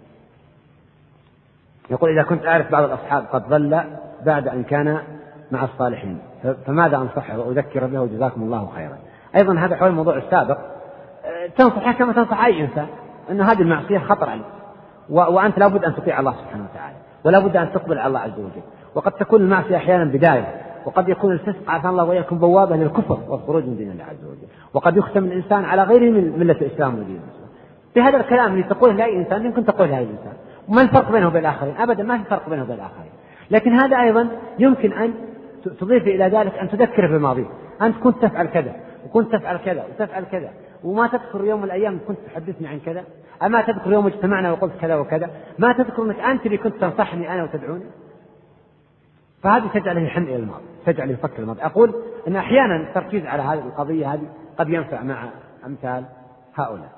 يقول إذا كنت أعرف بعض الأصحاب قد ضل بعد أن كان مع الصالحين فماذا أنصحه وأذكر به وجزاكم الله خيرا؟ أيضا هذا حول الموضوع السابق، تنصح كما تنصح أي إنسان أن هذه المعصية خطر عليك، وأنت لابد أن تطيع الله سبحانه وتعالى، ولا بد أن تقبل على الله عز وجل. وقد تكون المعصية أحيانا بداية، وقد يكون الفسق عافانا الله وإياكم بوابة للكفر والخروج من دين الله عز وجل، وقد يختم الإنسان على غيره من ملة الإسلام ودين. بهذا الكلام اللي تقوله لأي إنسان يمكن تقوله لأي إنسان، وما الفرق بينه وبين الآخرين؟ أبدا ما في فرق بينه وبين الآخرين. لكن هذا أيضا يمكن أن تضيف إلى ذلك أن تذكر بالماضي، أنت كنت تفعل كذا وكنت تفعل كذا وتفعل كذا، وما تذكر يوم من الأيام كنت تحدثني عن كذا، أما تذكر يوم اجتمعنا وقلت كذا وكذا، ما تذكر أنك أنت اللي كنت تنصحني أنا وتدعوني. فهذه تجعله يحن إلى الماضي، تجعله يفكر الماضي. أقول أن أحيانا التركيز على هذه القضية هذه قد ينفع مع أمثال هؤلاء.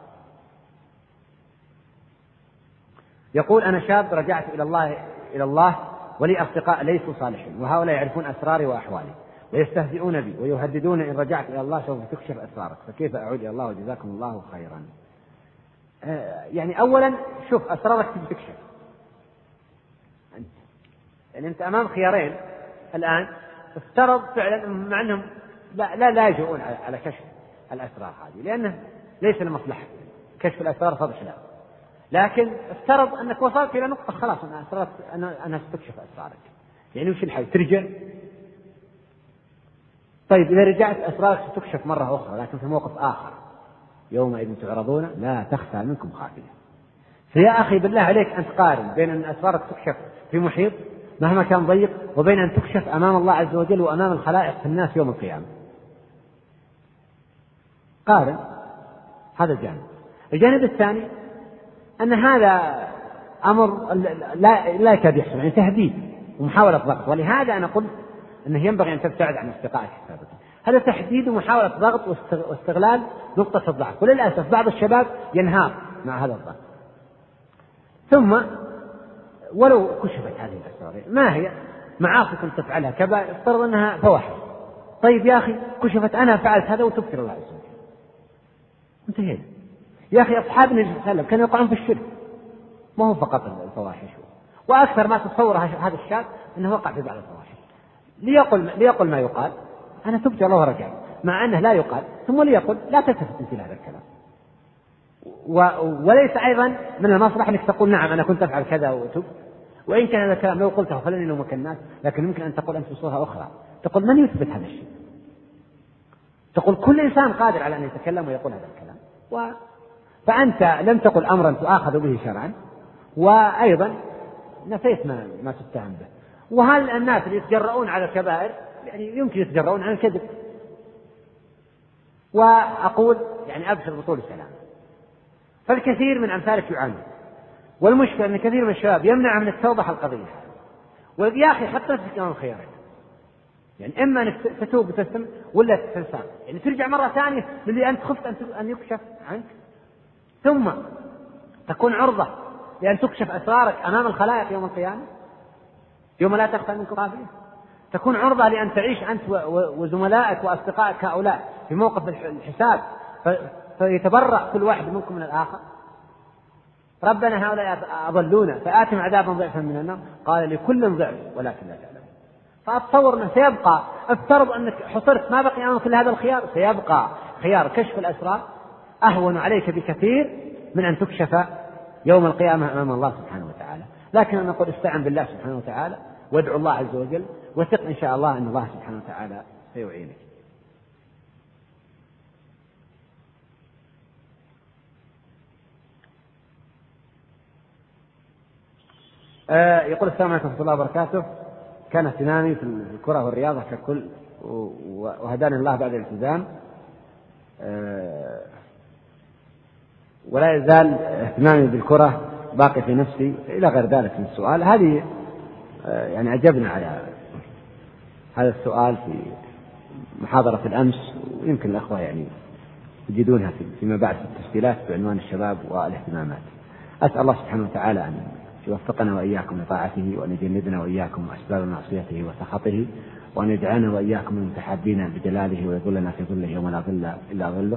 يقول أنا شاب رجعت إلى الله إلى الله ولي أصدقاء ليسوا صالحين، وهؤلاء يعرفون أسراري وأحوالي ويستهزئون بي ويهددون إن رجعت إلى الله سوف تكشف أسرارك، فكيف أعود إلى الله وجزاكم الله خيرا؟ آه يعني أولا شوف أسرارك تكشف، يعني أنت أمام خيارين الآن، افترض فعلا مع أنهم لا لا, لا يجرؤون على كشف الأسرار هذه لأنه ليس لمصلحة، كشف الأسرار فضح لا، لكن افترض أنك وصلت إلى نقطة خلاص أنا أسرارك أنا ستكشف أسرارك، يعني وش الحل؟ ترجع؟ طيب إذا رجعت أسرارك ستكشف مرة أخرى لكن في موقف آخر، يومئذ تعرضون لا تخفى منكم خافية. فيا أخي بالله عليك أن تقارن بين أن أسرارك تكشف في محيط مهما كان ضيق وبين أن تكشف أمام الله عز وجل وأمام الخلائق في الناس يوم القيامة. قارن هذا الجانب. الجانب الثاني أن هذا أمر لا لا يكاد يحصل، يعني تهديد ومحاولة ضغط، ولهذا أنا قلت أنه ينبغي أن تبتعد عن أصدقائك السابقين. هذا تحديد ومحاولة ضغط واستغلال نقطة الضعف، وللأسف بعض الشباب ينهار مع هذا الضغط. ثم ولو كشفت هذه الأسرار ما هي معاصي كنت تفعلها كبائر افترض أنها فواحش، طيب يا أخي كشفت أنا فعلت هذا وتبت إلى الله عز وجل، انتهينا. يا أخي أصحاب النبي صلى الله عليه وسلم كانوا يقعون في الشرك، ما هو فقط الفواحش، وأكثر ما تتصور هذا الشاب أنه وقع في بعض الفواحش، ليقل, ليقل ما يقال أنا تبت الله ورجعت، مع أنه لا يقال، ثم ليقل لا تلتفت مثل هذا الكلام. و... وليس أيضا من المصلحة أنك تقول نعم أنا كنت أفعل كذا وتب، وإن كان هذا الكلام لو قلته فلن يلومك الناس، لكن ممكن أن تقول أنت بصورة أخرى، تقول من يثبت هذا الشيء؟ تقول كل إنسان قادر على أن يتكلم ويقول هذا الكلام، و... فأنت لم تقل أمرا تؤاخذ به شرعا، وأيضا نفيت ما, ما تتهم به. وهل الناس اللي يتجرؤون على الكبائر يعني يمكن يتجرؤون عن الكذب؟ وأقول يعني أبشر بطول السلام، فالكثير من أمثالك يعاني، والمشكلة أن كثير من الشباب يمنع من التوبة القضية. ويا أخي حتى نفسك أمام خيارين، يعني إما أنك تتوب وتستمر ولا تنسى، يعني ترجع مرة ثانية للي أنت خفت أن يكشف عنك، ثم تكون عرضة لأن تكشف أسرارك أمام الخلائق يوم القيامة يوم لا تخفى منكم خافية، تكون عرضة لأن تعيش أنت وزملائك وأصدقائك هؤلاء في موقف الحساب فيتبرأ كل واحد منكم من الآخر. ربنا هؤلاء أضلونا فآتهم عذابا ضعفا من النار، قال لكل ضعف ولكن لا تعلم. فأتصور أنه سيبقى، افترض أنك حصرت ما بقي أمامك إلا هذا الخيار، سيبقى خيار كشف الأسرار أهون عليك بكثير من أن تكشف يوم القيامة أمام الله سبحانه وتعالى. لكن أنا نقول استعن بالله سبحانه وتعالى وادعو الله عز وجل وثق إن شاء الله أن الله سبحانه وتعالى سيعينك. آه يقول السلام عليكم ورحمة الله وبركاته. كان اهتمامي في الكرة والرياضة ككل، وهداني الله بعد الالتزام، آه ولا يزال اهتمامي بالكرة باقي في نفسي إلى غير ذلك من السؤال. هذه آه يعني أجبنا على هذا السؤال في محاضرة الأمس، ويمكن الأخوة يعني يجدونها فيما بعد في التسجيلات بعنوان الشباب والاهتمامات. أسأل الله سبحانه وتعالى أن يوفقنا وإياكم لطاعته، وأن يجنبنا وإياكم أسباب معصيته وسخطه، وأن يجعلنا وإياكم من المتحابين بجلاله، ويظلنا في ظله يوم لا ظل إلا ظله.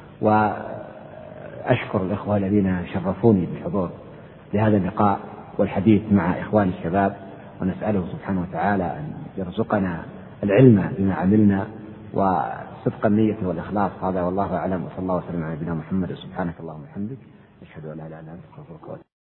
وأشكر الإخوة الذين شرفوني بالحضور لهذا اللقاء والحديث مع إخوان الشباب، ونسأله سبحانه وتعالى أن يرزقنا العلم بما عملنا وصدق النية والإخلاص. هذا والله أعلم، وصلى الله وسلم على نبينا محمد. سبحانك اللهم وبحمدك، أشهد أن لا إله إلا أنت، أستغفرك وأتوب إليك.